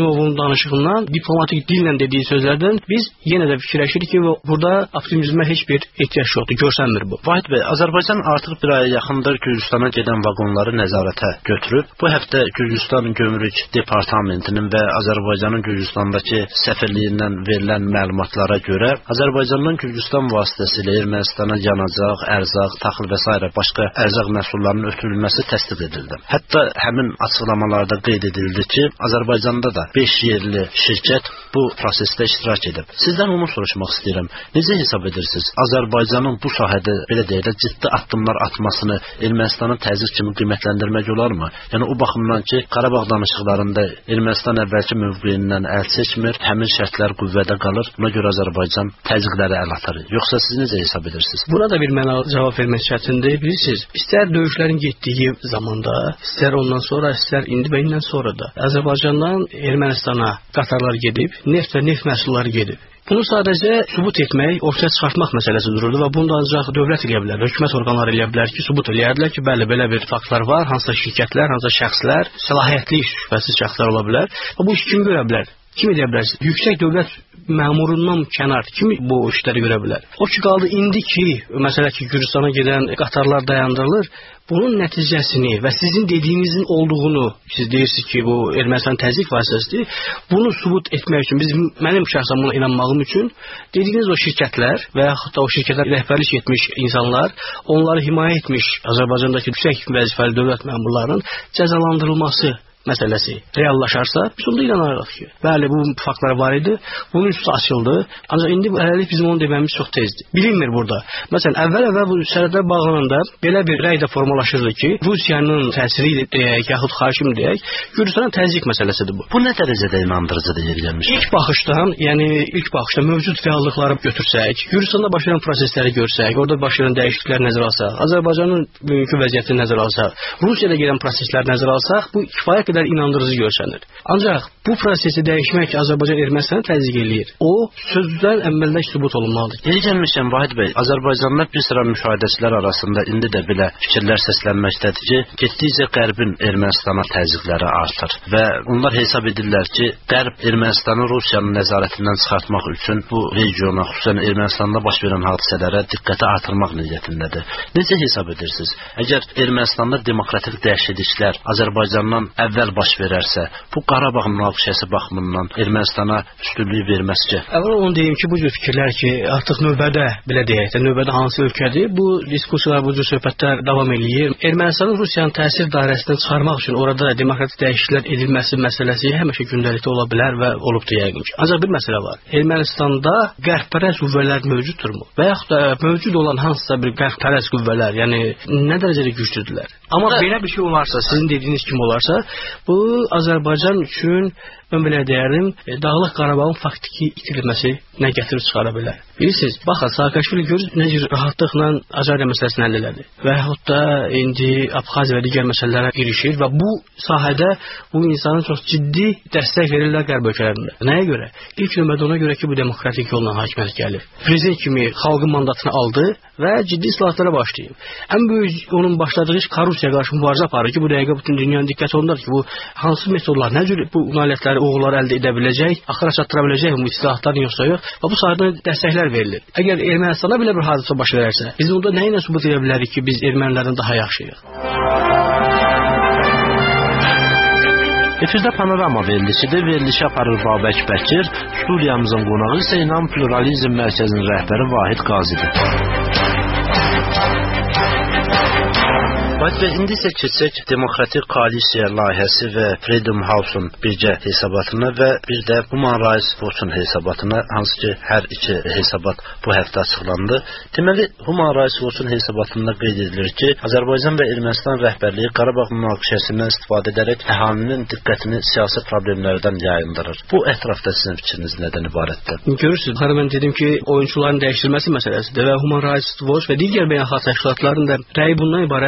S13: Nazimovun danışığından, diplomatik dillə dediyi sözlərdən biz yenə də fikirləşirik ki, burada optimizmə heç bir ehtiyac yoxdur, görsənmir bu.
S10: Vahid bəy, Azərbaycan artıq bir aya yaxındır Gürcüstana gedən vaqonları nəzarətə götürüb. Bu həftə Gürcüstan Gömrük Departamentinin və Azərbaycanın Gürcüstandakı səfirliyindən verilən məlumatlara görə Azərbaycandan Gürcüstan vasitəsilə Ermənistana yanacaq, ərzaq, taxıl və s. başqa ərzaq məhsullarının ötürülməsi təsdiq edildi. Hətta həmin açıqlamalarda qeyd edildi ki, Azərbaycanda da 5 yerli şirkət bu prosesdə iştirak edib. Sizdən onu soruşmaq istəyirəm. Necə hesab edirsiniz? Azərbaycanın bu sahədə belə deyək də ciddi addımlar atmasını Ermənistanın təzyiq kimi qiymətləndirmək olarmı? Yəni o baxımdan ki, Qarabağ danışıqlarında Ermənistan əvvəlki mövqeyindən əl çəkmir, həmin şərtlər qüvvədə qalır. Buna görə Azərbaycan təzyiqləri əl atır. Yoxsa siz necə hesab edirsiniz?
S13: Buna da bir mənalı cavab vermək çətindir. Bilirsiniz, istər döyüşlərin getdiyi zamanda, istər ondan sonra, istər indi və indən sonra da Azərbaycandan Ermənistana qatarlar gedib, neft və neft məhsulları gedib. Bunu sadəcə sübut etmək, ortaya çıxartmaq məsələsi dururdu və bunu da ancaq dövlət eləyə bilər, hökumət orqanları eləyə bilər ki, sübut eləyərdilər ki, bəli, belə bir faktlar var, hansısa şirkətlər, hansısa şəxslər, səlahiyyətli şübhəsiz şəxslər ola bilər və bu işi kim görə bilər? Kim edə bilər? Yüksək dövlət məmurundan kənar kim bu işləri görə bilər? O ki qaldı indi ki, məsələ ki, Gürcüstana gedən qatarlar dayandırılır, bunun nəticəsini və sizin dediyinizin olduğunu, siz deyirsiniz ki, bu Ermənistan təzyiq vasitəsidir, bunu sübut etmək üçün, mənim şəxsən buna inanmağım üçün, dediyiniz o şirkətlər və yaxud da o şirkətlər rəhbərlik etmiş insanlar, onları himayə etmiş Azərbaycandakı yüksək vəzifəli dövlət məmurlarının cəzalandırılması məsələsi reallaşarsa, biz onda inanarıq ki, bəli, bu faktlar var idi, bunun üstü açıldı, ancaq indi hələlik bizim onu deməmiz çox tezdir. Bilinmir burada. Məsələn, əvvəl bu sərhədlər bağlananda belə bir rəy də formalaşırdı ki, Rusiyanın təsiri deyək, yaxud xaricim deyək, Gürcüstanın təzyiq məsələsidir bu.
S10: Bu nə dərəcədə inandırıcıdır yer gəlmiş?
S13: İlk baxışda mövcud reallıqları götürsək, Gürcüstanda baş verən prosesləri görsək, orada baş verən dəyişikliklər nəzərə alsaq, Azərbaycanın bugünkü vəziyyətini nəzərə alsaq, Rusiyada gedən prosesləri nəzərə alsaq, bu kifayət inandırıcı görsənir. Ancaq bu prosesi dəyişmək Azərbaycan Ermənistanı təzyiq eləyir. O, sözdən əvvəldə sübut olunmalıdır.
S10: Yeri gəlmişəm, Vahid bəy, Azərbaycanda bir sıra müşahidəçilər arasında indi də belə fikirlər səslənməkdədir ki, getdikcə Qərbin Ermənistana təzyiqləri artır və onlar hesab edirlər ki, Qərb Ermənistanı Rusiyanın nəzarətindən çıxartmaq üçün bu regiona, xüsusən Ermənistanda baş verən hadisələrə diqqəti artırmaq niyyətindədir. Necə hesab edirsiniz? Əgər Ermənistanda demokratik dəyişikliklər Azərbaycandan əvvəl baş verərsə, bu Qarabağ münaqişəsi baxımından Ermənistana üstünlük verməz ki.
S13: Əvvəl onu deyim ki, bu cür fikirlər ki, artıq növbədə, belə deyək də, növbədə hansı ölkədir, bu diskusiyalar, bu cür söhbətlər davam eləyir. Ermənistanın Rusiyanın təsir dairəsindən çıxarmaq üçün orada demokratik dəyişikliklər edilməsi məsələsi həmişə gündəlikdə ola bilər və olubdur yəqin ki. Ancaq bir məsələ var. Ermənistanda qərbpərəst qüvvələr mövcuddurmu? Və yaxud da mövcud olan hansısa bir qərbpərəst qüvvələr, yəni nə dərəcədə güclüdürlər? Amma belə bir şey olarsa, sizin dediyiniz kimi olarsa, bu Azərbaycan üçün mən belə deyərdim, Dağlıq Qarabağın faktiki itirilməsi nə gətirib çıxara bilər. Bilirsiniz, baxın, Saakashvili görür nə cür rahatlıqla Azərbaycan məsələsini həll elədi və yaxud da indi Abxaziya və digər məsələlərə girişir və bu sahədə bu insanın çox ciddi dəstək verirlər qərb ölkələrində. Nəyə görə? İlk növbədə ona görə ki, bu demokratik yolla hakimiyyət gəlir. Prezident kimi xalqın mandatını aldı və ciddi islahatlara başlayıb. Ən böyük onun başladığı iş Rusiyaya qarşı mübarizə aparır ki, bu dəqiqə bütün dünyanın diqqəti ondadır ki, bu hansı metodlar, nə cür bu nailiyyətləri oğullar əldə edə biləcək, axıra çatdıra biləcək bu islahatların yoxsa yox və bu sahədən dəstəklər verilir. Əgər Ermənistana belə bir hadisə baş verərsə, biz onda nə ilə sübut edə bilərik ki, biz ermənilərdən daha yaxşıyıq?
S10: Efirdə panorama verilişidir. Verilişi aparır Babək Bəkir. Studiyamızın qonağı isə İnam Pluralizm Mərkəzinin rəhbəri Vahid Qazidir. Və indi isə keçək Demokratik Koalisiya layihəsi və Freedom House-un birgə hesabatına və bir də Human Rights Watch-un hesabatına, hansı ki, hər iki hesabat bu həftə açıqlandı. Deməli, Human Rights Watch-un hesabatında qeyd edilir ki, Azərbaycan və Ermənistan rəhbərliyi Qarabağ münaqişəsindən istifadə edərək əhalinin diqqətini siyasi problemlərdən yayındırır. Bu ətrafda sizin fikriniz nədən ibarətdir?
S13: Görürsünüz, mən dedim ki, oyunçuların dəyişdirilməsi məsələsidir və Human Rights Watch və digər beynəlxalq təşkilatların da rəyi bundan ibarətdir ki,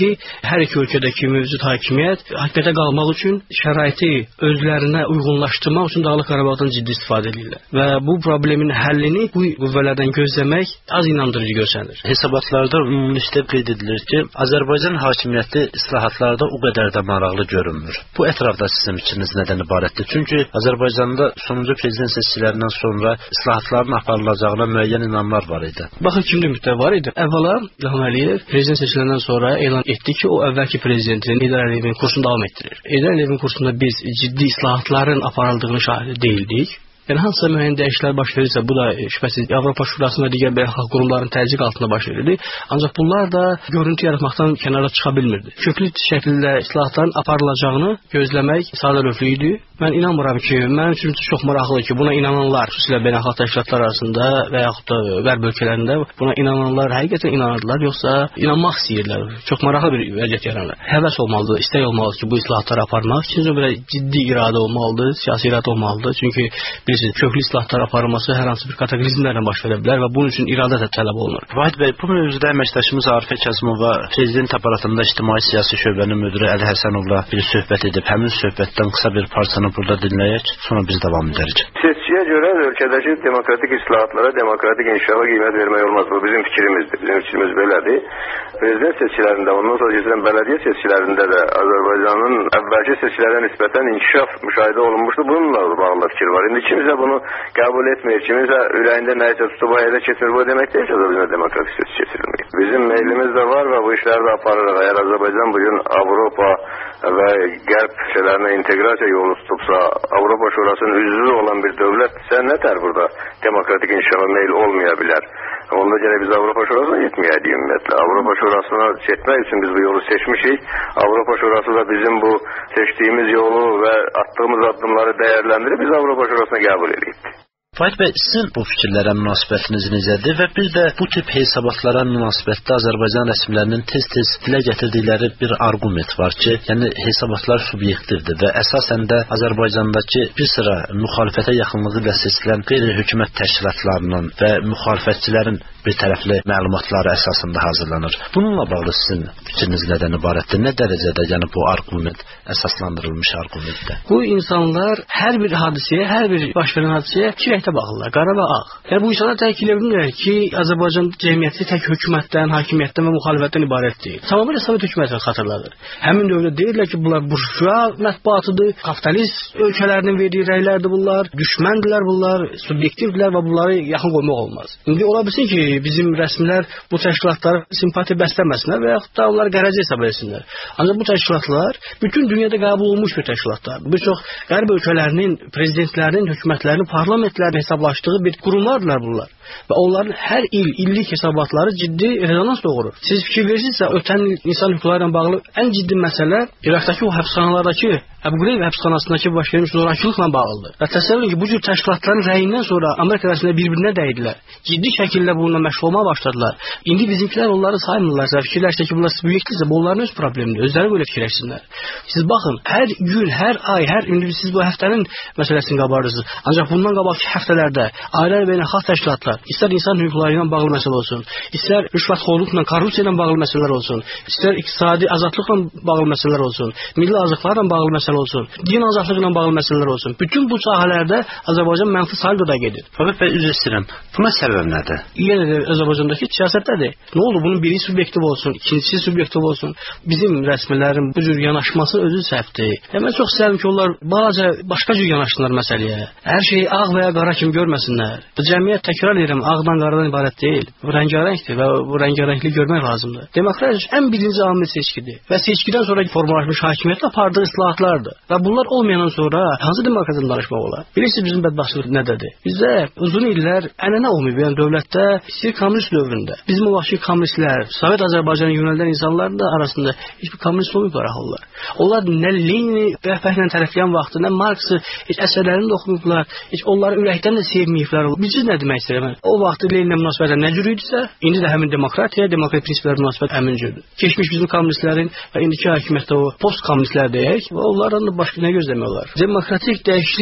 S13: ki, hər iki ölkədəki mövcud hakimiyyət hakimiyyətə qalmaq üçün şəraiti özlərinə uyğunlaşdırmaq üçün Dağlıq Qarabağdan ciddi istifadə edirlər. Və bu problemin həllini bu qüvvələrdən gözləmək az inandırıcı görsənir.
S10: Hesabatlarda ümumilikdə qeyd edilir ki, Azərbaycan hakimiyyəti islahatlarda o qədər də maraqlı görünmür. Bu ətrafda sizin fikriniz nədən ibarətdir? Çünki Azərbaycanda sonuncu prezident seçkilərindən sonra islahatların aparılacağına müəyyən inanlar var idi.
S13: Baxın, kimdə müddət var idi? Əvvəla İlham Əliyev prezident seçkilərindən sonra elan etdi ki, o əvvəlki prezidentin Heydər Əliyevin kursunu davam etdirir. Heydər Əliyevin kursunda biz ciddi islahatların aparıldığını şahidi deyildik. Yəni hansısa müəyyən dəyişikliklər baş verirsə, bu da şübhəsiz Avropa Şurasında digər beynəlxalq qurumların təzyiq altında baş verirdi. Ancaq bunlar da görüntü yaratmaqdan kənara çıxa bilmirdi. Köklü şəkildə islahatların aparılacağını gözləmək sadəlövhlü idi. Mən inanmıram ki, mənim üçün çox maraqlıdır ki, buna inananlar, xüsusilə beynəlxalq təşkilatlar arasında və yaxud da qərb ölkələrində buna inananlar həqiqətən inanırlar, yoxsa inanmaq istəyirlər. Çox maraqlı bir vəziyyət yaranır. Həvəs olmalıdır, istək olmalıdır ki, bu islahatları aparmaq. İkinci belə ciddi iradə olmalıdır, siyasi iradə olmalıdır. Çünki köklü islahatlar aparılması hər hansı bir kataklizmlərlə baş verə bilər və bunun üçün iradə də tələb olunur.
S10: Vahid bəy, bu mövzuda əməkdaşımız Arifə Kazımova prezident aparatında ictimai siyasi şöbənin müdiri Əli Həsənovla bir söhbət edib. Həmin söhbətdən qısa bir parçanı burada dinləyək, sonra biz davam edərik.
S14: Seçkiyə görə ölkədəki demokratik islahatlara, demokratik inkişafa qiymət vermək olmaz. Bu bizim fikrimizdir. Bizim fikrimiz belədir. Prezident seçkilərində, ondan sonra keçirilən bələdiyyə seçkilərində də Azərbaycanın əvvəlki seçkilərə nisbətən inkişaf müşahidə olunmuşdur. Bununla bağlı fikir var. İndi kimsə bunu qəbul etmir, kimsə ürəyində nəyisə tutub hayata keçmir. Bu demək deyil ki, Azərbaycanda demokratik seçki keçirilmir. Bizim meylimiz də var və bu işləri də aparırıq. Əgər Azərbaycan bugün Avropa və Qərb şeylərinə inteqrasiya yolu tutubsa, Avropa Şurasının üzvü olan bir dövlətsə, nətər burada demokratik inkişafa meyl olmaya bilər? Onda gələ biz Avropa Şurasına getməyədik ümumiyyətlə. Avropa Şurasına getmək üçün biz bu yolu seçmişik. Avropa Şurası da bizim bu seçdiyimiz yolu və attığımız addımları dəyərləndirib biz Avropa Şurasına qəbul edirik.
S10: Vahid bəy, sizin bu fikirlərə münasibətiniz necədir və bir də bu tip hesabatlara münasibətdə Azərbaycan rəsmilərinin tez-tez dilə gətirdikləri bir arqument var ki, yəni hesabatlar subyektivdir və əsasən də Azərbaycandakı bir sıra müxalifətə yaxınlığı ilə seçilən qeyri-hökumət təşkilatlarının və müxalifətçilərin bir tərəfli məlumatları əsasında hazırlanır. Bununla bağlı sizin fikriniz nədən ibarətdir? Nə dərəcədə yəni bu arqument əsaslandırılmış arqumentdir?
S13: Bu insanlar hər bir hadisəyə, hər bir baş verən hadisəyə iki rəngdə baxırlar, qara və ağ. Yəni bu insanlar təkid edirlər ki, Azərbaycan cəmiyyəti tək hökumətdən, hakimiyyətdən və müxalifətdən ibarət deyil. Tamamilə Sovet hökumətini xatırladır. Həmin dövrdə deyirlər ki, bunlar burjua mətbuatıdır, kapitalist ölkələrinin verdiyi rəylərdir bunlar, düşməndirlər bunlar, subyektivdirlər və bunları yaxın qoymaq olmaz. İndi ola bilsin ki, bizim rəsmilər bu təşkilatlara simpatiya bəsləməsinlər və yaxud da onları qərəzə hesab etsinlər. Ancaq bu təşkilatlar bütün dünyada qəbul olunmuş bir təşkilatlar. Bir çox qərb ölkələrinin prezidentlərinin, hökumətlərinin, parlamentlərinin hesablaşdığı bir qurumlardılar bunlar. Və onların hər illik hesabatları ciddi rezonans doğurur. Siz fikir verirsinizsə, ötən insan hüquqları ilə bağlı ən ciddi məsələ İraqdakı o həbsxanalardakı Əbu Qureyb həbsxanasındakı baş vermiş zorakılıqla bağlıdır. Və təsəvvür edin ki, bu cür təşkilatların rəyindən sonra Amerika rəsmilər bir-birinə dəydilər. Ciddi şəkildə bununla məşğul olmağa başladılar. İndi bizimkilər onları saymırlarsa, fikirləşsə ki, bunlar subyektivdirsə, bu onların öz problemidir. Özləri belə fikirləşsinlər. Siz baxın, hər gün, hər ay, indi siz bu həftənin məsələsini qabarırsınız. Ancaq bundan qabaqki həftələrdə ayrı beynəlxalq təşkilatlar, istər insan hüquqları ilə bağlı məsələ olsun, istər rüşvətxorluqla, korrupsiya ilə bağlı məsələlər olsun, istər iqtisadi azadlıqla bağlı məsələlər olsun, milli azadlıqlarla bağlı məsələ olsun, din azadlığı ilə bağlı məsələlər olsun. Bütün bu sahələrdə Azərbaycan mənfi saldoda gedir.
S10: Fəqət bəy, üzr istəyirəm. Buna səbəb nədir?
S13: Yenə də Azərbaycandakı siyasətdədir. Nə oldu? Bunun biri subyektiv olsun, ikincisi subyektiv olsun. Bizim rəsmilərin bu cür yanaşması özü səhvdir. Mən çox istəyirəm ki, onlar balaca başqa cür yanaşsınlar məsələyə. Hər şeyi ağ və ya qara kimi görməsinlər. Bu cəmiyyət, təkrar edirəm, ağdan qaradan ibarət deyil. Bu rəngarəngdir və bu rəngarəngli görmək lazımdır. Demokratiya ən birinci amil seçkidir və seçkidən sonra formalaşmış hakimiyyət apardığı islahatlardır. Və bunlar olmayandan sonra hansı demokratiyadan danışmaq olar? Bilirsiniz bizim bədbəxtçilıq nədədir? Bizdə uzun illər ənənə olmayıb, yəni dövlətdə istəyir kommunist dövründə. Bizim o vaxtki kommunistlər, Sovet Azərbaycanı yönəldən insanların da arasında heç bir kommunist olmayıblar axırlar. Onlar nə Lenini rəhbərlə tərəfləyən vaxtı, nə Marksi heç əsərlərini də oxumayıblar, heç onları ürəkdən də sevməyiblər. Bilirsiniz nə demək istəyirəm? O vaxtı Leninlə münasibətlər nə cür idisə, indi də həmin demokratiya, demokratik prinsiplərə münasibət həmin cürdür. Keçmiş bizim kommunistlərin və indiki hakimiyyətdə o post kommunistlər deyək və onlardan da başqa nə gözləmək olar? Demokratik dəyişiklik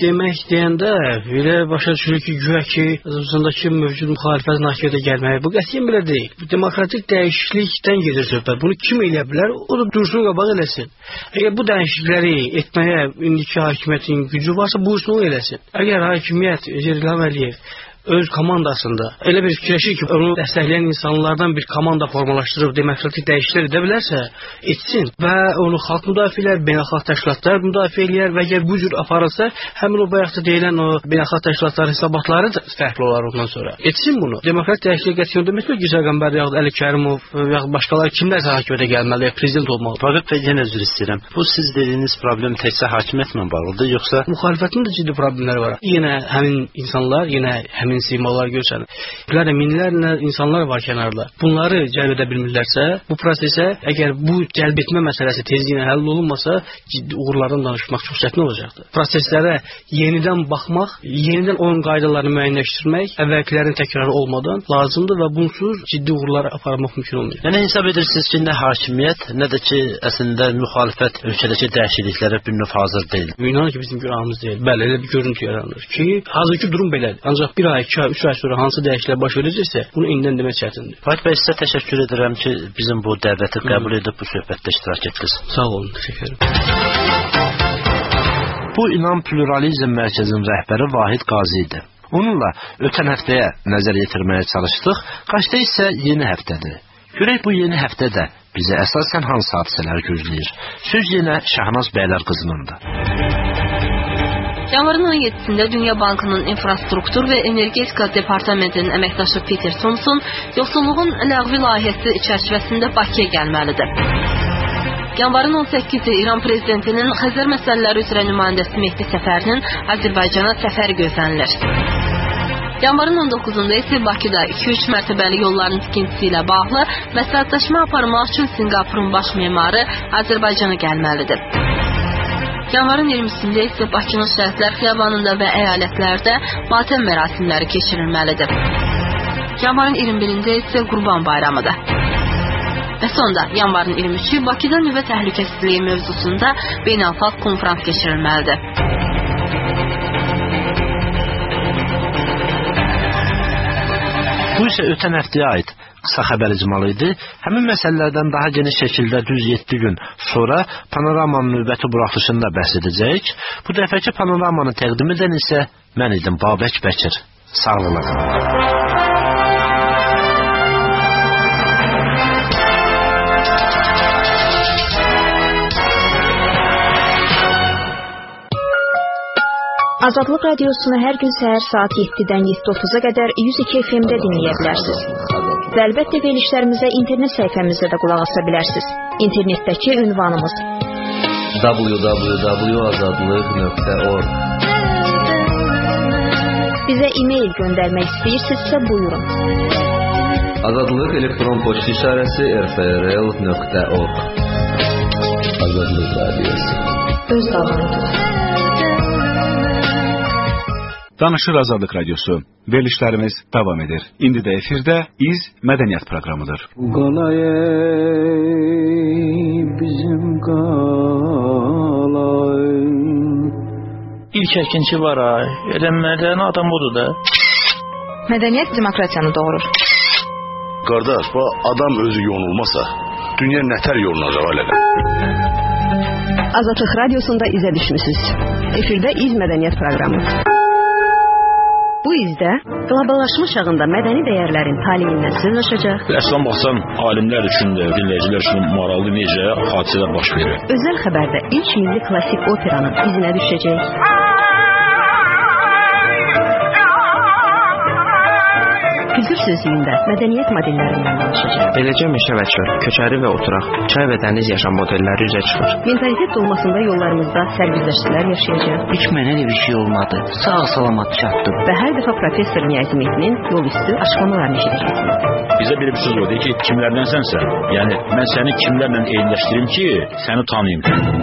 S13: demək deyəndə elə başa düşürük ki, güya ki, Azərbaycandakı mövcud müxalifət nakirdə gəlməyi. Bu qətiyyən belə deyil. Bu demokratik dəyişiklikdən gedir söhbət. Bunu kim eləyə bilər? O da dursun qabaq eləsin. Əgər bu dəyişiklikləri etməyə indiki hakimiyyətin gücü varsa, buyursun eləsin. Əgər hakimiyyət İlham Əliyev öz komandasında elə bir fikirləşir ki, onu dəstəkləyən insanlardan bir komanda formalaşdırıb demokratik dəyişikliklər edə bilərsə, etsin və onu xalq müdafiələr, beynəlxalq təşkilatlar müdafiə eləyər və əgər bu cür aparılsa, həmin o bayaqda deyilən o beynəlxalq təşkilatların hesabatları da fərqli olar ondan sonra. Etsin bunu. Demokratik dəyişiklik qətiyyən demək ki, Gizə Qəmbər yaxud Əli Kərimov yaxud başqaları kimlərsə hakimiyyətə gəlməli, prezident olmalı.
S10: Fəqət yenə üzr istəyirəm. Bu siz dediyiniz problem təkcə hakimiyyətlə bağlıdır, yoxsa
S13: müxalifətin də ciddi problemləri var. Yenə həmin insanlar, yenə həmin simalar görsənir. Minlərlə insanlar var kənarda. Bunları cəlb edə bilmirlərsə, bu prosesə əgər bu cəlb etmə məsələsi tezliklə həll olunmasa, ciddi uğurlardan danışmaq çox çətin olacaqdır. Proseslərə yenidən baxmaq, yenidən oyun qaydalarını müəyyənləşdirmək, əvvəlkilərin təkrarı olmadan lazımdır və bunsuz ciddi uğurlar aparmaq mümkün olmayacaq.
S10: Yəni hesab edirsiniz ki, nə hakimiyyət, nə də ki, əslində müxalifət ölkədəki dəyişikliklərə bir növ hazır deyil.
S13: İnanın ki, bizim günahımız deyil. Bəli, elə bir görüntü yaranır ki, hazırki durum belədir. Ancaq bir ay, 2 ay, 3 ay sonra hansı dəyişikliklər baş verəcəksə, bunu indidən demək çətindir.
S10: Fahid bəy, sizə təşəkkür edirəm ki, bizim bu dəvəti qəbul edib bu söhbətdə iştirak etdiniz.
S13: Sağ olun, təşəkkür ederim.
S10: Bu İnam Pluralizm Mərkəzinin rəhbəri Vahid Qazi idi. Onunla ötən həftəyə nəzər yetirməyə çalışdıq, qaçda isə yeni həftədir. Görək bu yeni həftədə bizə əsasən hansı hadisələr gözləyir? Söz yenə Şahnaz Bəylər qızınındır.
S11: Yanvarın 17-də Dünya Bankının infrastruktur və energetika departamentinin əməkdaşı Peter Thompson yoxsulluğun ləğvi layihəsi çərçivəsində Bakıya gəlməlidir. Yanvarın 18-də İran prezidentinin Xəzər məsələləri üzrə nümayəndəsi Mehdi Səfərinin Azərbaycana səfəri gözlənilir. Yanvarın 19-da isə Bakıda 2-3 mərtəbəli yolların tikintisi ilə bağlı məsləhətləşmə aparmaq üçün Sinqapurun baş memarı Azərbaycana gəlməlidir. Yanvarın 20-sində isə Bakının Şəhidlər Xiyabanında və əyalətlərdə matəm mərasimləri keçirilməlidir. Yanvarın 21-də isə Qurban Bayramıdır. Və sonda yanvarın 23-ü Bakıda nüvə təhlükəsizliyi mövzusunda beynəlxalq konfrans keçirilməlidir.
S10: Bu isə ötən həftəyə aid qısa xəbər icmalı idi. Həmin məsələlərdən daha geniş şəkildə düz 7 gün sonra Panoramanın növbəti buraxılışında bəhs edəcəyik. Bu dəfəki Panoramanı təqdim edən isə mən idim, Babək Bəkir. Sağlıqla qalın.
S15: Azadlıq radiosunu hər gün səhər saat 7-dən 7:30-a qədər 102 FM-də dinləyə bilərsiniz. Və əlbəttə verilişlərimizə internet səhifəmizdə də qulaq asa bilərsiniz. İnternetdəki ünvanımız
S8: www.azadlıq.org.
S15: Bizə e-mail göndərmək istəyirsinizsə buyurun.
S8: Azadlıq elektron poçt işarəsi rprl.org. Azadlıq radiosu.
S15: Öz davranışınız.
S1: Danışır Azadlıq Radiosu. Verilişlərimiz davam edir. İndi də efirdə İz Mədəniyyət proqramıdır.
S16: Qalay bizim qalay. İlk əkinçi var ay. Eləmələn adam odur da.
S15: Mədəniyyət demokratiyanı doğurur.
S17: Qardaş, bu adam özü yonulmasa, dünya nətər yolunacaq ailədə?
S18: Azadlıq Radiosunda izə düşmüsünüz. Efirdə İz Mədəniyyət proqramı. Bu izdə qloballaşmış çağında mədəni dəyərlərin talimindən söz açacaq.
S19: Əslən baxsan, alimlər üçün də, dinləyicilər üçün maraqlı necə hadisələr baş verir.
S18: Özel xəbərdə ilk milli klassik operanın izinə düşəcək. Kültür sözlüyündə mədəniyyət modellərindən danışacaq.
S20: Eləcə meşə və çöl, köçəri və oturaq, çay və dəniz yaşam modelləri üzə çıxır.
S18: Mentalitet dolmasında yollarımızda sərgüzəştlər yaşayacaq.
S21: Heç mənə də bir şey olmadı. Sağ-salamat çatdım.
S18: Və hər dəfə professor Niyaziminin yol üstü açıqlamalarını eşidəcəksiniz.
S19: Bizə bir söz var, deyir ki, kimlərdənsənsə, yəni mən səni kimlərlə eyniləşdirim ki, səni tanıyım.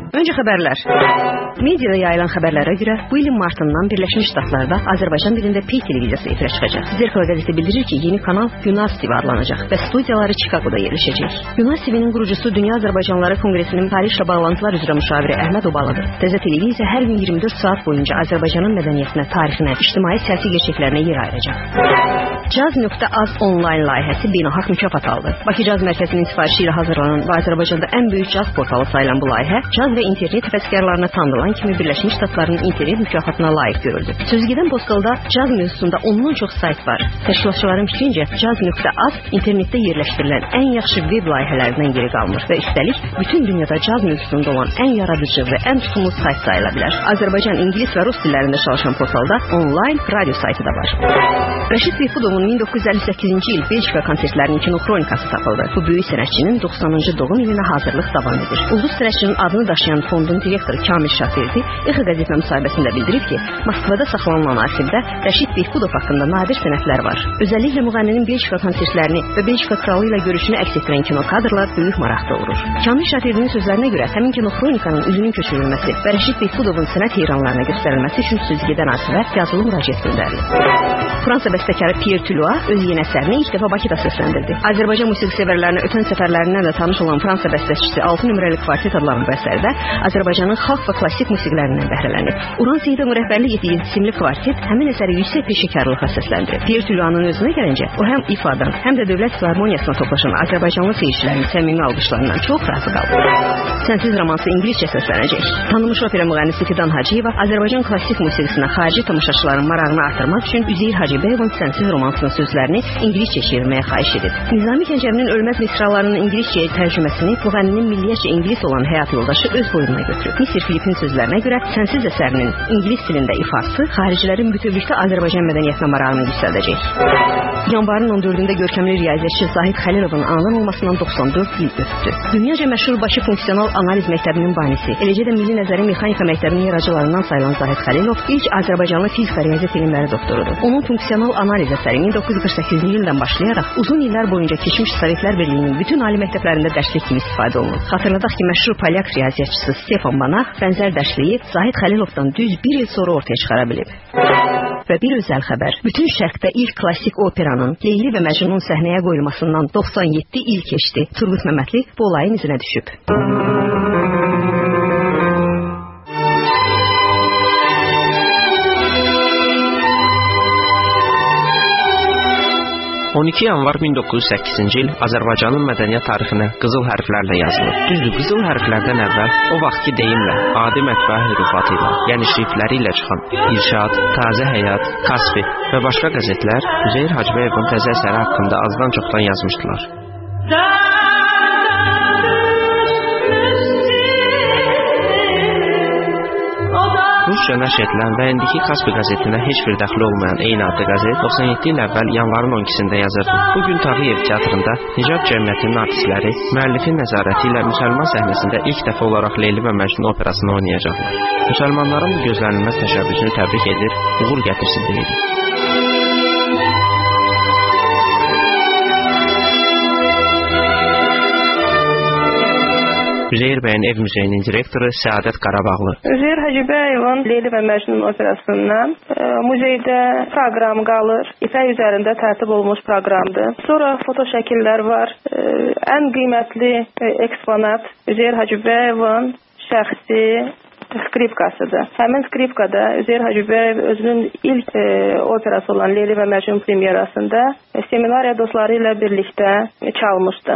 S18: Öncə xəbərlər. Mediada yayılan xəbərlərə görə William Martin'dan Birləşmiş Ştatlarda Azərbaycan dilində pey televiziyası efirə çıxacaq. Zirkala qəzeti bildirir ki, yeni kanal Yunas TV adlanacaq və studiyaları Chicago'da yerləşəcək. Yunas TV-nin qurucusu Dünya Azərbaycanlıları Konqresinin tarixlə bağlantılar üzrə müşaviri Əhməd Obalıdır. Təzə televiziya hər gün 24 saat boyunca Azərbaycanın mədəniyyətinə, tarixinə, ictimai-siyasi gerçəklərinə yer ayıracaq. Jazz.az onlayn layihəsi beynəlxalq mükafat aldı. Bakı Caz Mərkəzinin sifarişi ilə hazırlanan və Azərbaycanda ən böyük caz portalı sayılan bu layihə caz və internet həvəskarlarına tanıdılan kimi Birləşmiş Ştatların internet mükafatına layiq görüldü. Sözgedən postalda caz mövzusunda ondan çox sayt var. Təşkilatçıların fikrincə Jazz.az internetdə yerləşdirilən ən yaxşı web layihələrindən geri qalmır və üstəlik bütün dünyada caz mövzusunda olan ən yaradıcı və ən tutumlu sayt sayıla bilər. Azərbaycan, ingilis və rus dillərində çalışan portalda onlayn radio saytı da var. Rəşid Beyfudovun 1958-ci il Belçika konsertlərinin kinoxronikası tapıldı. Bu böyük sənətçinin 90-cı doğum ilinə hazırlıq davam edir. Ulduz sənətçinin adını daşıyan fondun direktoru Kamil Şafirdi İXA qəzetlə müsahibəsində bildirib ki, Moskvada saxlanılan arxivdə Rəşid Beyfudov haqqında nadir sənədlər var. Özəlliklə müğənninin Belçika konsertlərini və Belçika kralı ilə görüşünü əks etdirən kino kadrlar böyük maraq doğurur. Kamil Şafirdinin sözlərinə görə həmin kinoxronikanın üzünün köçürülməsi və Rəşid Beyfudovun sənət heyranlarına göstərilməsi üçün sözgedən arxivə yazılı müraciət göndərilib. Fransa bəstəkarı Pierre Tullois öz yeni əsərini ilk dəfə Bakıda səsləndirdi. Azərbaycan musiqi sevərlərinə ötən səfərlərindən də tanış olan Fransa bəstəçisi 6 nömrəli kvartet adlanan bu əsərdə Azərbaycanın xalq və klassik musiqilərindən bəhrələnib. Uran Seyidov rəhbərlik etdiyi isimli kvartet həmin əsəri yüksək peşəkarlıqla səsləndirib. Pierre Tullois'ın özünə gəlincə, o həm ifadan, həm də Dövlət Filarmoniyasına toplaşan Azərbaycanlı seyircilərin səmimi alqışlarından çox razı qaldı. Sənsiz romansı ingiliscə səslənəcək. Tanınmış opera müğənnisi Fidan Hacıyeva Azərbaycan klassik musiqisinə xarici tamaşaçıların marağını artırmaq üçün Üzeyir Hacıbəyevin Sənsiz romansının sözlərini ingiliscə çevirməyə xahiş edib. Nizami Gəncəvinin Ölməz misralarının ingiliscəyə tərcüməsini müğənninin milliyyətcə ingilis olan həyat yoldaşı öz boynuna götürüb. Misir Filipin sözlərinə görə Sənsiz əsərinin ingilis dilində ifası xaricilərin bütövlükdə Azərbaycan mədəniyyətinə marağını yüksəldəcək. Yanvarın 14-də görkəmli riyaziyyatçı Zahid Xəlilovun anadan olmasından 94 il ötdü. Dünyaca məşhur Bakı Funksional Analiz Məktəbinin banisi, eləcə də Milli Nəzəri Mexanika Məktəbinin yaradıcılarından sayılan Zahid Xəlilov ilk Azərbaycanlı fizika riyaziyyat elmləri doktorudur. Onun funksional analiz əsəri 1948-ci ildən başlayaraq uzun illər boyunca keçmiş Sovetlər Birliyinin bütün ali məktəblərində dərslik kimi istifadə olunur. Xatırladaq ki, məşhur polyak riyaziyyatçısı Stefan Banach bənzər dərsliyi Zahid Xəlilovdan düz bir il sonra ortaya çıxara bilib. Və bir özəl xəbər. Bütün şərqdə ilk klassik operanın Leyli və Məcnun səhnəyə qoyulmasından 97 il keçdi. Turgut Məmmədli bu olayın izinə düşüb.
S20: 12 yanvar 1908-ci il Azərbaycanın mədəniyyət tarixinə qızıl hərflərlə yazılır. Düzdür, qızıl hərflərdən əvvəl o vaxtki deyimlə, adi mətbəə hürufatı ilə, yəni şrifləri ilə çıxan İrşad, Tazə Həyat, Kaspi və başqa qəzetlər Üzeyir Hacıbəyevin təzə əsəri haqqında azdan çoxdan yazmışdılar. Rusca nəşr edilən və indiki Kaspi qəzetinə heç bir dəxli olmayan eyni adlı qəzet 97 il əvvəl yanvarın 12-sində yazırdı. Bugün Tağıyev teatrında Nicat cəmiyyətinin artistləri müəllifin nəzarəti ilə müsəlman səhnəsində ilk dəfə olaraq Leyli və Məcnun operasını oynayacaqlar. Müsəlmanların bu gözlənilməz təşəbbüsünü təbrik edir, uğur gətirsin deyirik. Üzeyir bəyin ev muzeyinin direktoru Səadət Qarabağlı.
S2: Üzeyir Hacıbəyevin Leyli və Məcnun operasından muzeydə proqram qalır. İpək üzərində tərtib olunmuş proqramdır. Sonra foto şəkillər var. Ən qiymətli eksponat Üzeyir Hacıbəyevin şəxsi skripkasıdır. Həmin skripkada Üzeyir Hacıbəyev özünün ilk operası olan Leyli və Məcnun premyerasında seminariya dostları ilə birlikdə çalmışdı.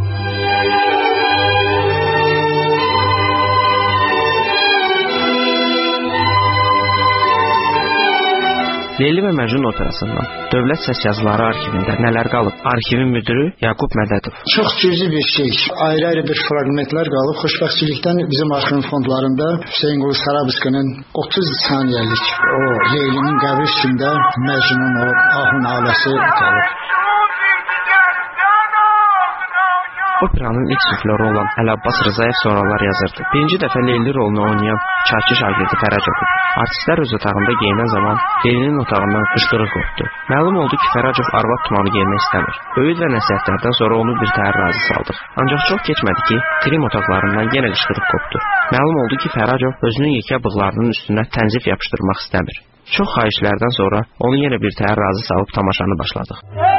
S20: Leyli və Məcnun operasından Dövlət Səs Yazıları arxivində nələr qalıb? Arxivin müdürü Yaqub Mədədov.
S22: Çox cüzi bir şey. Ayrı-ayrı bir fragmentlər qalıb. Xoşbəxtçilikdən bizim arxivin fondlarında Hüseyin Qulu Sarabıskının 30 saniyəlik o Leylinin qəbri üstündə Məcnun o ahun aləsi qalıb.
S20: Operanın ilk suflörü olan Əli Abbas Rzayev sonralar yazırdı. Birinci dəfə Leyli rolunu oynayan Çaki şagirdi Fərəcov. Artistlər öz otağında geyinən zaman Leylinin otağından qışqırıq qopdu. Məlum oldu ki, Fərəcov arvad tumanı geyinmək istəmir. Öyüd və nəsihətlərdən sonra onu bir təhər razı saldıq. Ancaq çox keçmədi ki, krim otaqlarından yenə qışqırıq qopdu. Məlum oldu ki, Fərəcov özünün yekə bığlarının üstünə tənzif yapışdırmaq istəmir. Çox xahişlərdən sonra onu yenə bir təhər razı salıb tamaşanı başladıq.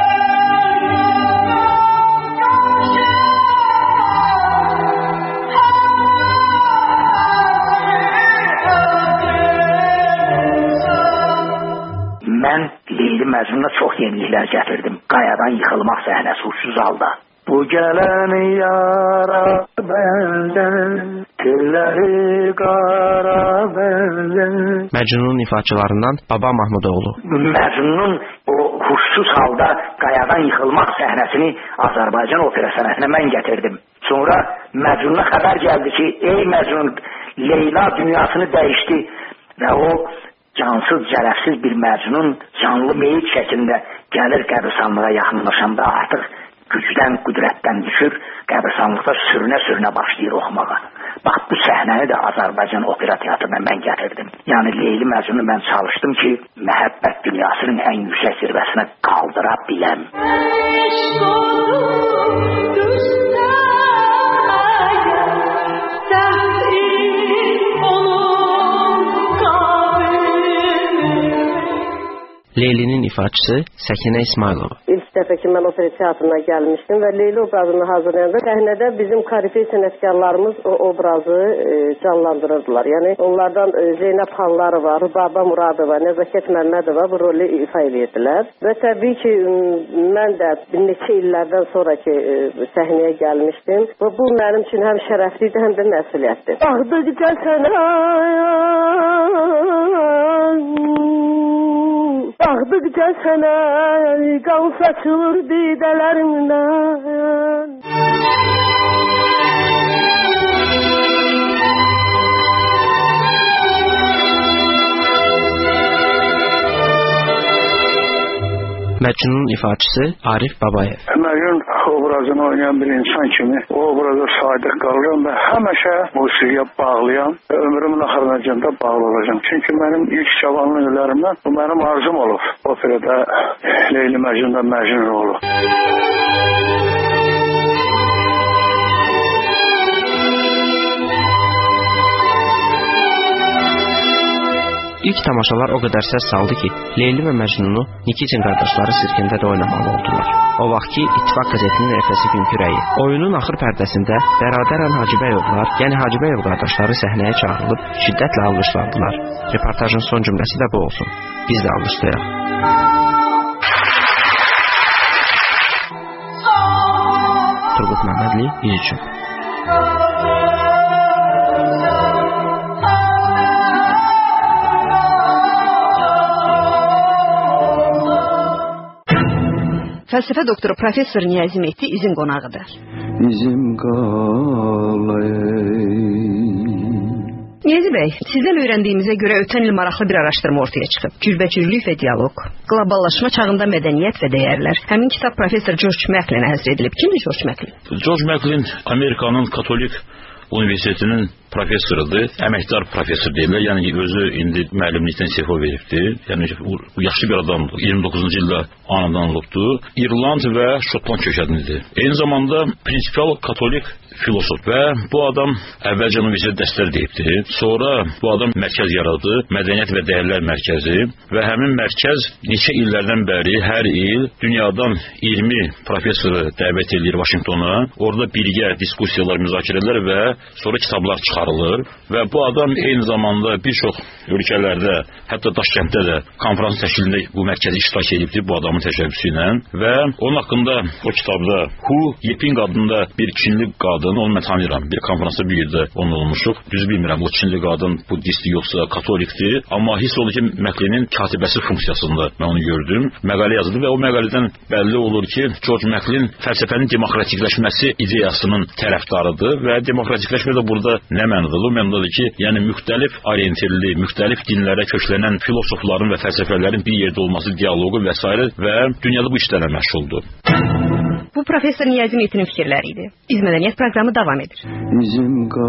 S4: Mən Leyli Məcnun'a çox yeniliklər gətirdim. Qayadan yıxılmaq səhnəsi uçsuz halda. Bu gələni yara bəndən, külləri qara bəndən.
S20: Məcnun'un ifaçılarından Baba Mahmudoğlu.
S4: Məcnun'un o huşsuz halda qayadan yıxılmaq səhnəsini Azərbaycan opera sənətinə mən gətirdim. Sonra Məcnun'a xəbər gəldi ki, ey Məcnun, Leyla dünyasını dəyişdi və o cansız, cərəfsiz bir Məcnun canlı meyit şəklində gəlir qəbristanlığa yaxınlaşanda artıq gücdən, qüdrətdən düşür, qəbristanlıqda sürünə başlayır oxumağa. Bax, bu səhnəni də Azərbaycan opera teatrına mən gətirdim. Yəni, Leyli Məcnunu mən çalışdım ki, məhəbbət dünyasının ən yüksək zirvəsinə qaldıra biləm.
S20: Leylinin ifaçısı Səkinə İsmailova.
S5: İlk dəfə ki, mən opera teatrına gəlmişdim və Leyli obrazını hazırlayanda səhnədə bizim korifey sənətkarlarımız o obrazı canlandırırdılar. Yəni, onlardan Zeynəb Xanlarova, Rübaba Muradova, Nəzakət Məmmədova bu roli ifa edirdilər. Və təbii ki, mən də bir neçə illərdən sonraki səhnəyə gəlmişdim. Və bu mənim üçün həm şərəfliydi, həm də məsuliyyətdir. Baxdıqca sənə baxdıqca sənə qan saçılır didələrindən.
S20: Məcnun'un ifaçısı Arif Babayev.
S23: Məcnun obrazını oynayan bir insan kimi o obraza sadiq qalıram və həmişə musiqiyə bağlayan və ömrümün axırıncında bağlı olacağım. Çünki mənim ilk cavanlıq illərimdən bu mənim arzum olub. Operada Leyli Məcnun'da Məcnun rolu.
S20: İlk tamaşalar o qədər səs saldı ki, Leyli və Məcnunu Nikitin qardaşları sirkində də oynamalı oldular. O vaxtki İttifaq qəzetinin ertəsi günkü rəyi. Oyunun axır pərdəsində bərabərən Hacıbəyovlar, yəni Hacıbəyov qardaşları səhnəyə çağırılıb şiddətlə alqışlandılar. Reportajın son cümləsi də bu olsun. Biz də alqışlayaq. Turgut Məmmədli, İz üçün.
S18: Fəlsəfə doktoru professor Niyazi Mehdi izin qonağıdır.
S24: İzim qalay.
S18: Niyazi bəy, sizdən öyrəndiyimizə görə ötən il maraqlı bir araşdırma ortaya çıxıb. Cürbəcürlük və dialoq, qloballaşma çağında mədəniyyət və dəyərlər. Həmin kitab professor George Maclinə həsr edilib. Kimdir George Maclin?
S19: George Maclin Amerikanın Katolik Universitetinin professorudur, əməkdar professor deyirlər, yəni özü indi müəllimlikdən istifa veribdir, yəni yaşlı bir adamdır, 29-cu ildə anadan olubdur, İrland və Şotland kökənlidir. Eyni zamanda prinsipal katolik filosof və bu adam əvvəlcə universitet dərslər deyibdir, sonra bu adam mərkəz yaradı, mədəniyyət və dəyərlər mərkəzi və həmin mərkəz neçə illərdən bəri hər il dünyadan 20 professoru dəvət edir Vaşinqtona, orada birgə diskussiyalar, müzakirələr və sonra kitablar çıxarılır və bu adam eyni zamanda bir çox ölkələrdə, hətta Daşkənddə də konferans təşkilində bu mərkəzi iştirak edibdir bu adamın təşəbbüsü ilə və onun haqqında o kitabda Hu Yeping adında bir Çinli qadın, onu mən tanıyıram, bir konferansda bir yerdə onunla olmuşuq, düz bilmirəm o Çinli qadın buddistdir yoxsa katolikdir, amma hiss oldu ki Məklinin katibəsi funksiyasında mən onu gördüm, məqalə yazıldı və o məqalədən bəlli olur ki George Maclin fəlsəfənin demokratikləşməsi ideyasının tərəfdarıdır və demokratikləşmə də burada nə mənadadır? O mənadadır ki, yəni müxtəlif orientirli, müxtəlif dinlərə köklənən filosofların və fəlsəfələrin bir yerdə olması, dialoqu və s. və dünyada bu işlərlə məşğuldur.
S18: Bu professor Niyazi Metin'in fikirləri idi. Biz Mədəniyyət proqramı davam edir.
S24: Bizim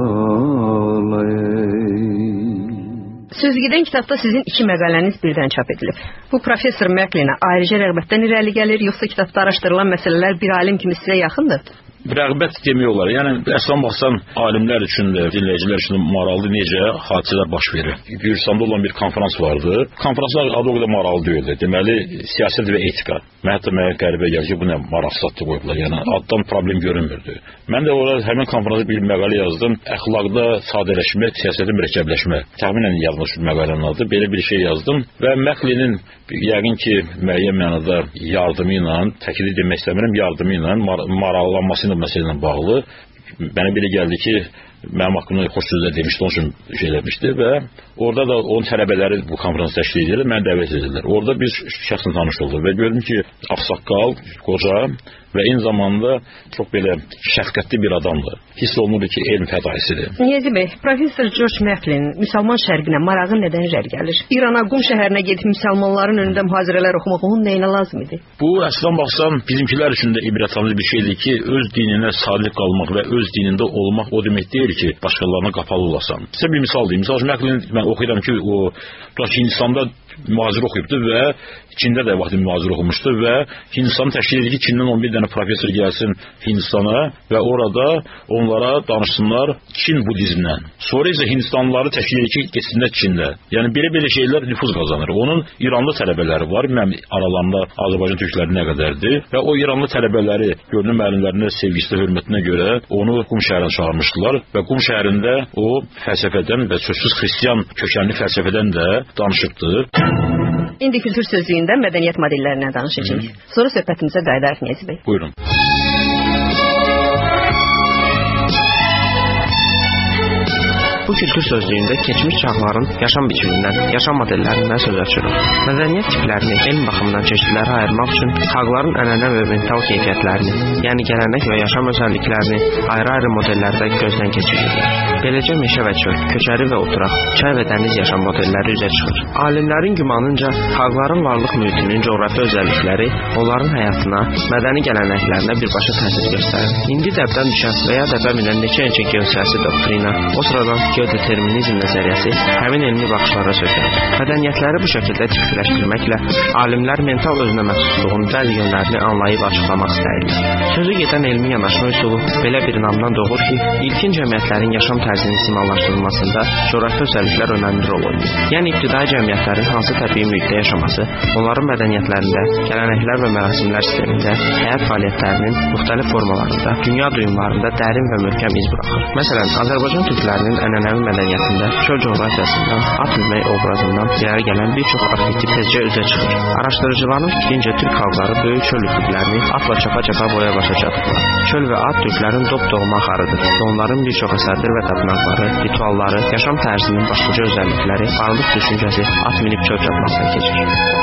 S18: Sözgedən kitabda sizin 2 məqaləniz birdən çap edilib. Bu professor Maclinə ayrıca rəğbətdən irəli gəlir, yoxsa kitabda araşdırılan məsələlər bir alim kimi sizə yaxındır?
S19: Rəğbət demək olar. Yəni əslən baxsan alimlər üçün də, dinləyicilər üçün də maraqlı necə hadisələr baş verir. Gürcüstanda olan bir konferans vardı. Konferanslar adı o qədər maraqlı deyildi. Deməli, siyasət və etika. Mən hətta mənə qəribə gəlir ki, bu nə maraqsatdı qoyublar. Yəni addan problem görünmürdü. Mən də orada həmin konferansa bir məqalə yazdım. Əxlaqda sadələşmə, siyasətdə mürəkkəbləşmə. Təxminən yadımda şu məqalənin adı. Belə bir şey yazdım və Maclinin yəqin ki, müəyyən mənada yardımı ilə, təkidi demək istəmirəm, yardımı ilə maraqlanması ilə məsələ ilə bağlı mənə belə gəldi ki, mənim haqqımda xoş sözlər demişdi, onun üçün şey demişdi və orada da onun tələbələri bu konferans təşkil edirlər, məni dəvət edirlər. Orada bir şəxslə tanış oldu və gördüm ki, ağsaqqal, qoca və eyni zamanda çox belə şəfqətli bir adamdır. Hiss olunurdu ki, elm fədaisidir.
S18: Niyazi bəy, professor George Maclin müsəlman şərqinə marağı nədən irəli gəlir? İrana, Qum şəhərinə gedib müsəlmanların önündə mühazirələr oxumaq onun nəyinə lazım idi?
S19: Bu, əslən baxsan, bizimkilər üçün də ibrətamiz bir şeydir ki, öz dininə sadiq qalmaq və öz dinində olmaq o demək deyil ki, başqalarına qapalı olasan. Sizə bir misal deyim. Misal Maclin, mən oxuyuram ki, o Hindistanda mühazirə oxuyubdu və Çində də vaxtı mühazirə oxumuşdu və Hindistanı təşkil edir ki, Çindən 11 dənə professor gəlsin Hindistana və orada onlara danışsınlar Çin budizmindən. Sonra isə Hindistanlıları təşkil edir ki, geçsinlər Çində. Yəni belə şeylər nüfuz qazanır. Onun İranlı tələbələri var. Bilməm aralarında Azərbaycan türkləri nə qədərdir və o İranlı tələbələri gördüyüm müəllimlərinə sevgisinə, hörmətinə görə onu Qum şəhərinə çağırmışdılar və Qum şəhərində o fəlsəfədən və sözsüz xristian kökənli fəlsəfədən də danışıbdır.
S18: İndi kültür sözlüyündə mədəniyyət modellərindən danışacağıq. Sonra söhbətimizə qayıdarıq Niyazi bəy.
S19: Buyurun.
S20: Bu kültür sözlüyündə keçmiş çağların yaşam biçimindən, yaşam modellərindən söz açırıq. Mədəniyyət tiplərini elm baxımından çeşidlərə ayırmaq üçün xalqların ənənə və mental keyfiyyətlərini, yəni gələnek və yaşam özəlliklərini ayrı-ayrı modellərdə gözdən keçirilir. Beləcə meşə və çöl, köçəri və oturaq, çay və dəniz yaşam modelləri üzə çıxır. Alimlərin gümanınca xalqların varlıq mühitinin coğrafi özəllikləri onların həyatına, mədəni gələnəklərinə birbaşa təsir göstərir. İndi dəbdən düşən və ya dəbə minən neçə geosiyasi doktrina, o sıradan geodeterminizm nəzəriyyəsi həmin elmi baxışlara sökər. Mədəniyyətləri bu şəkildə tipləşdirməklə alimlər mental özünə məxsusluğun bəzi yönlərini anlayıb açıqlamaq istəyirlər. Sözü gedən elmi yanaşma üsulu belə bir inamdan doğur ki, ilkin cəmiyyətlərin yaşam tərzinin simallaşdırılmasında coğrafi özəlliklər önəmli rol oynayır. Yəni ibtidai cəmiyyətlərin hansı təbii mühitdə yaşaması, onların mədəniyyətlərində, gələnəklər və mərasimlər sistemində, həyat fəaliyyətlərinin müxtəlif formalarında, dünya duyumlarında dərin və möhkəm iz buraxır. Məsələn, Azərbaycan türklərinin ənənəvi mədəniyyətində çöl coğrafiyasından, at minmək obrazından irəli gələn bir çox arxetip tezcə üzə çıxır. Araşdırıcıların fikrincə türk xalqları böyük çöl üfüqlərini atla çapa-çapa boya başa çatıblar. Çöl və at türklərin dop-doğma axarıdır. Onların bir çox əsərdir və tapınaqları, ritualları, yaşam tərzinin başlıca özəllikləri, varlıq düşüncəsi at minib çöl çapmasına keçir.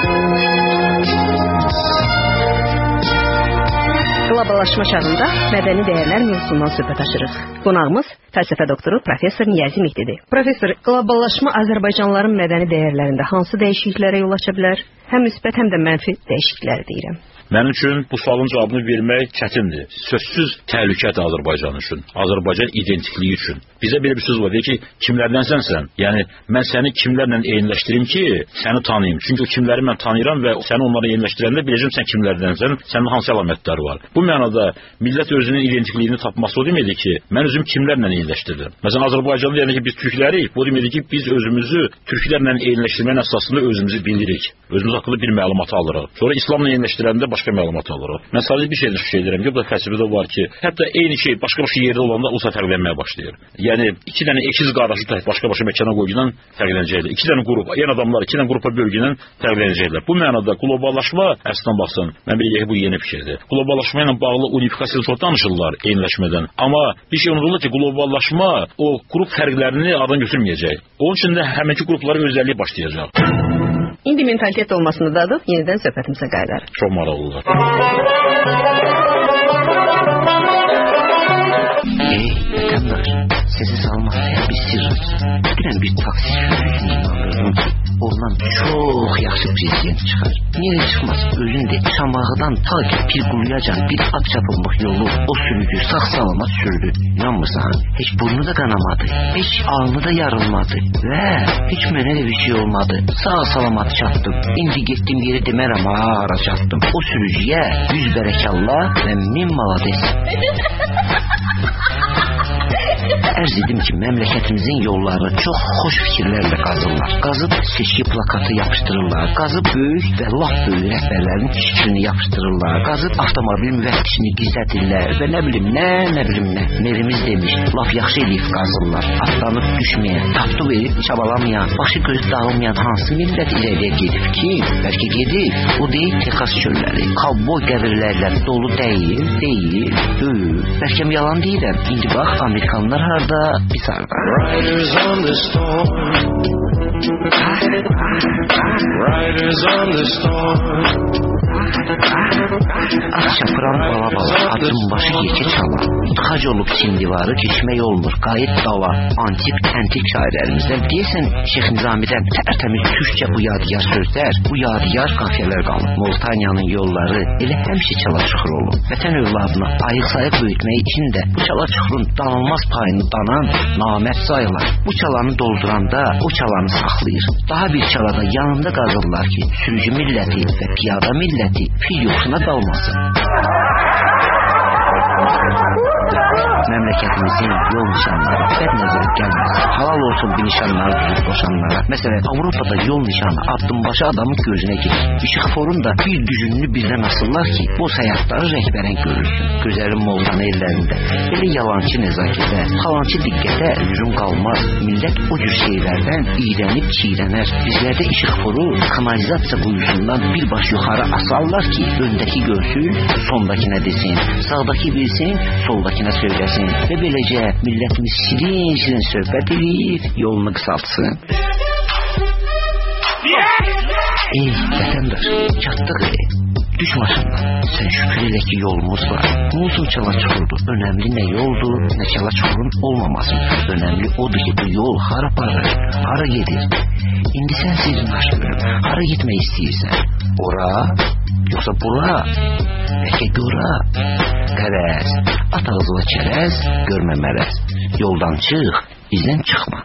S18: Qloballaşma çağında mədəni dəyərlər mövzusundan söhbət açırıq. Qonağımız fəlsəfə doktoru professor Niyazi Mehdidir. Professor, qloballaşma Azərbaycanlıların mədəni dəyərlərində hansı dəyişikliklərə yol aça bilər? Həm müsbət, həm də mənfi dəyişiklikləri deyirəm.
S19: Mənim üçün bu sualın cavabını vermək çətindir. Sözsüz təhlükədir Azərbaycan üçün, Azərbaycan identikliyi üçün. Bizə belə bir söz var, deyir ki, kimlərdənsən sən? Yəni, mən səni kimlərlə eyniləşdirim ki, səni tanıyım. Çünki o kimləri mən tanıyıram və səni onlara eyniləşdirəndə biləcəm sən kimlərdənsən, sənin hansı əlamətləri var. Bu mənada millət özünün identikliyini tapması o deməkdir ki, mən özüm kimlərlə eyniləşdirirəm. Məsələn, Azərbaycanlı deyəndə ki, biz türklərik, bu deməkdir ki, biz özümüzü türklərlə eyniləşdirmənin əsasında özümüzü bilirik. Özümüz haqqında bir məlumatı alırıq. Sonra İslamla eyniləşdirəndə başqa məlumat alırıq. Mən sadəcə bir şeydə fikir edirəm ki, bu da fəlsəfədə var ki, hətta eyni şey başqa-başqa yerdə olanda o fərqlənməyə başlayır. Yəni, iki dənə ekiz qardaşı başqa-başqa məkana qoyulan fərqlənəcəklər. İki dənə qrup, yəni adamlar iki dənə qrupa bölgünən fərqlənəcəklər. Bu mənada qloballaşma əslində baxsan, mən bilirəm ki, bu yeni fikirdir. Qloballaşma ilə bağlı unifikasiyada çox danışırlar eyniləşmədən. Amma bir şey unudulur ki, qloballaşma o qrup fərqlərini aradan götürməyəcək. Onun üçün də həminki qruplara özəlliyi başlayacaq.
S18: İndi mentalitet olmasını dadıb, yenidən söhbətimizə qayıdarıq.
S19: Çox maraqlılar.
S21: Vətəndaş, sizi salmaqya bir sirr. Bilən bir taksi şöhrətini inanırdım ki, ondan çox yaxşı prezident çıxar. Niyə çıxmaz? özündür. Şamağıdan ta ki Pirquluyacan bir at çapılmış yolu o sürücü sağ salamat sürdü. İnanmırsan, hiç burnu da kanamadı, hiç alnı da yarılmadı ve hiç mənə de bir şey olmadı. Sağ salamat çatdım. İndi gittim yeri demərəm ara çatdım. O sürücüye 100 bərəkallah ve 1000 malades. Ərz edim ki, məmləkətimizin yolları çox xoş fikirlərlə qazırlar. Qazıb seçki plakatı yapışdırırlar. Qazıb böyük və laf böyük rəhbərlərin fikrini yapışdırırlar. Qazıb avtomobil müvəkkilini gizlədirlər və nə bilim nə. Merimiz demiş, laf yaxşı eləyib qazırlar. Atlanıb düşməyən, tapdı verib çabalamayan, başı gözü dağılmayan hansı millət irəliyə gedib ki, bəlkə gedib. O deyil Texas çölləri, kovboy qəbirlərlə dolu deyil. Bəlkə yalan deyiləm. İndi bax, Amerikanlar harda, biz harda. Riders on the storm. Riders on the storm. At çapıran bala adım başı geçi çalar. Tıxac olub Çin divarı geçmək olmur. Qayıt dava antik şairlərimizdən deyəsən Şeyx Nizamidən tərtəmiz türkçə bu yadigar sözlər, bu yadigar qafiyələr qalıb. Moltaniyanın yolları elə həmişə çala-çuxur olub. Vətən övladını ayıq-sayıq böyütmək üçün də bu çala-çuxurun danılmaz payını danan namərd sayılar. Bu çalanı dolduranda o çalanı saxlayır. Daha bir çalada yanında qazırlar ki, sürücü milləti və piyada milləti fil yoxsuna qalmasın. Məmləkətimizin yol nişanları bəd nəzərə gəlməz. Halal olsun bir nişanları düzüb qoşanlara. Məsələn, Avropada yol nişanı addımbaşı adamın gözünə girir. İşıqforun da bir düzününü birdən asırlar ki, bu həyatları rəhbərən görürsün. Gözəlim Moldan ellərində belə yalançı nəzakətə, xalançı diqqətə lüzum qalmaz. Millət o cür şeylərdən iyrənib çiyrənər. Bizlərdə işıqforu kanalizasiya quyusundan bir baş yuxarı asarlar ki, öndəki görsün, sondakına desin, sağdaki bilsin, soldakına söyləsin. Və beləcə millətimiz şirin söhbət edib yolunu qısaltsın. Ey vətəndaş, çatdıq düş maşından. Sən şükür elə ki yolumuz var. Olsun çala-çuxurdur. Önemli nə yoldur, nə çala-çuxurun olmaması. Önemli odur ki bu yol hara aparır, hara gedir. İndi sən sirrini aşmıyorum. Hara gitmək istəyirsən? Ora, yoxsa bura? Bəlkə qora? Qərəz, at ağzına çərəz, görmə mərəz. Yoldan çıx, bizdən çıxma.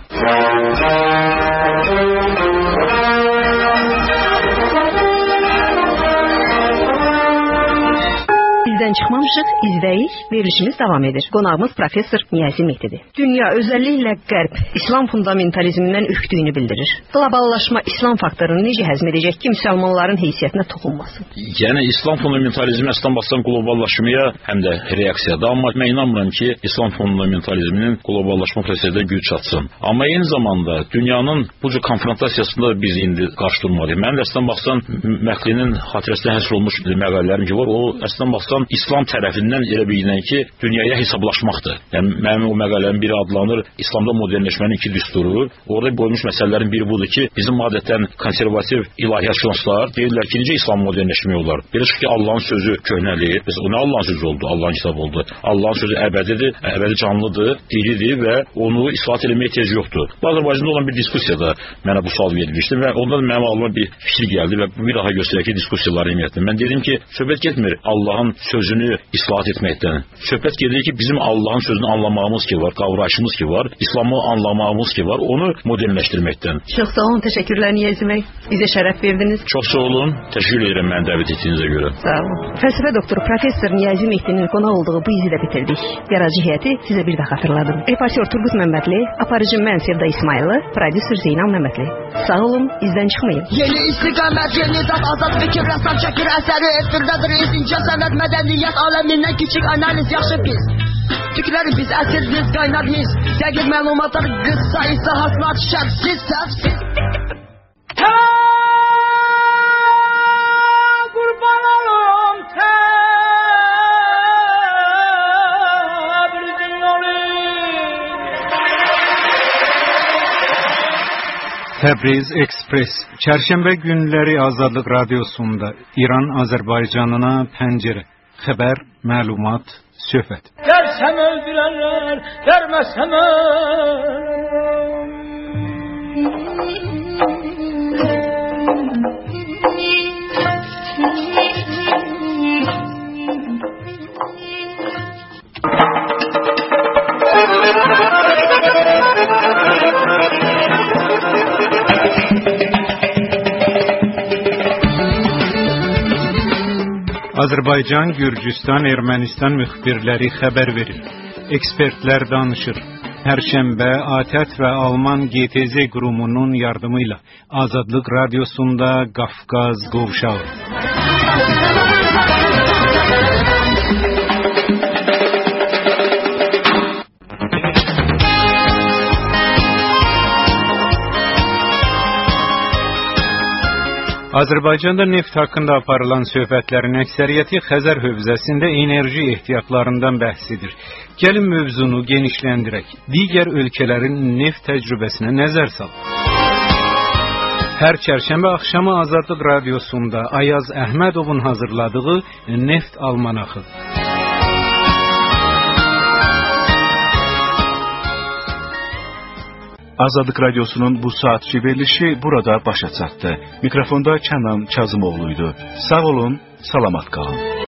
S18: İzdən çıxmamışıq, izdəyik, verilişimiz davam edir. Qonağımız professor Niyazi Mehdidir. Dünya özəlliklə qərb İslam fundamentalizmindən ürkdüyünü bildirir. Qloballaşma İslam faktorunu necə həzm edəcək ki, müsəlmanların heysiyyətinə toxunmasın?
S19: Yəni İslam fundamentalizmi əslən baxsan qloballaşmaya həm də reaksiyada, amma mən inanmıram ki, İslam fundamentalizminin qloballaşma prosesində güc çatsın. Amma eyni zamanda dünyanın bu cür konfrontasiyasında biz indi qarşı durmalıyıq. Mən də əslən baxsan Məhdinin xatirəsində həsr olmuş məqalələrim ki var, o əslən baxsan İslam tərəfindən elə bilinən ki, dünyaya hesablaşmaqdır. Yəni mənim o məqalələrin biri adlanır İslamda modernləşmənin 2 düsturu. Orada qoymuş məsələlərin biri budur ki, bizim adətən konservativ ilahiyyatçılar deyirlər ki, necə İslam modernləşmək olar? Belə ki, Allahın sözü köhnəlir. Bəs o nə Allahın sözü oldu? Allahın kitabı oldu. Allahın sözü əbədidir, əbədi canlıdır, diridir və onu isbat etməyə ehtiyac yoxdur. Azərbaycanda olan bir diskusiyada mənə bu sual verilmişdi və ondan mənim ağlıma bir fikir gəldi və bu bir daha göstərir ki, diskusiyaları ümumiyyətlə. Mən dedim ki, söhbət getmir Allahın sözünü islat etməkdən. Söhbət gedir ki, bizim Allahın sözünü anlamağımız ki var, qavrayışımız ki var, İslamı anlamağımız ki var, onu modernləşdirməkdən.
S18: Çox sağ olun, təşəkkürlər Niyazi bəy. Bizə şərəf verdiniz.
S19: Çox sağ olun, təşəkkür edirəm məni dəvət etdiyinizə görə.
S18: Sağ olun. Fəlsəfə doktoru professor Niyazi Mehdinin qonaq olduğu bu izi də bitirdik. Yaradıcı heyəti sizə bir daha xatırladım. Reportyor Turgut Məmmədli, aparıcı mən Sevda İsmayıllı, prodüser Zeynal Məmmədli. Sağ olun, izdən çıxmayın. Yeni istiqamət, yeni zat, azad fikir, rəssam çəkir əsəri, eftirdədir, izinci sənət, mədəniyyət aləmindən kiçik analiz, yaxşı pis. Fikirləri biz əsir, biz qaynar biz. Dəqiq məlumatlar, qısa izahatlar, şərsiz, təfsiz.
S16: Qurban olum, təbrizin olayım.
S1: Təbriz Express Çərşənbə günləri Azadlıq Radiosunda İran Azərbaycanına pəncərə, xəbər, məlumat, söhbət.
S16: Dərsəm öldürərlər, dərməsəm öldürərlər.
S3: Azərbaycan, Gürcüstan, Ermənistan müxbirləri xəbər verir. Ekspertlər danışır. Pərşənbə ATƏT və Alman GTZ qurumunun yardımıyla Azadlıq Radiosunda Qafqaz qovşağı. Azərbaycanda neft haqqında aparılan söhbətlərin əksəriyyəti Xəzər hövzəsində enerji ehtiyatlarından bəhs edir. Gəlin mövzunu genişləndirək. Digər ölkələrin neft təcrübəsinə nəzər salaq. Hər çərşənbə axşamı Azadlıq Radiosunda Ayaz Əhmədovun hazırladığı Neft Almanaxı.
S1: Azadlıq Radiosu'nun bu saatçi verilişi burada başa çatdı. Mikrofonda Kənan Kazımoğlu'ydu. Sağ olun, salamat qalın.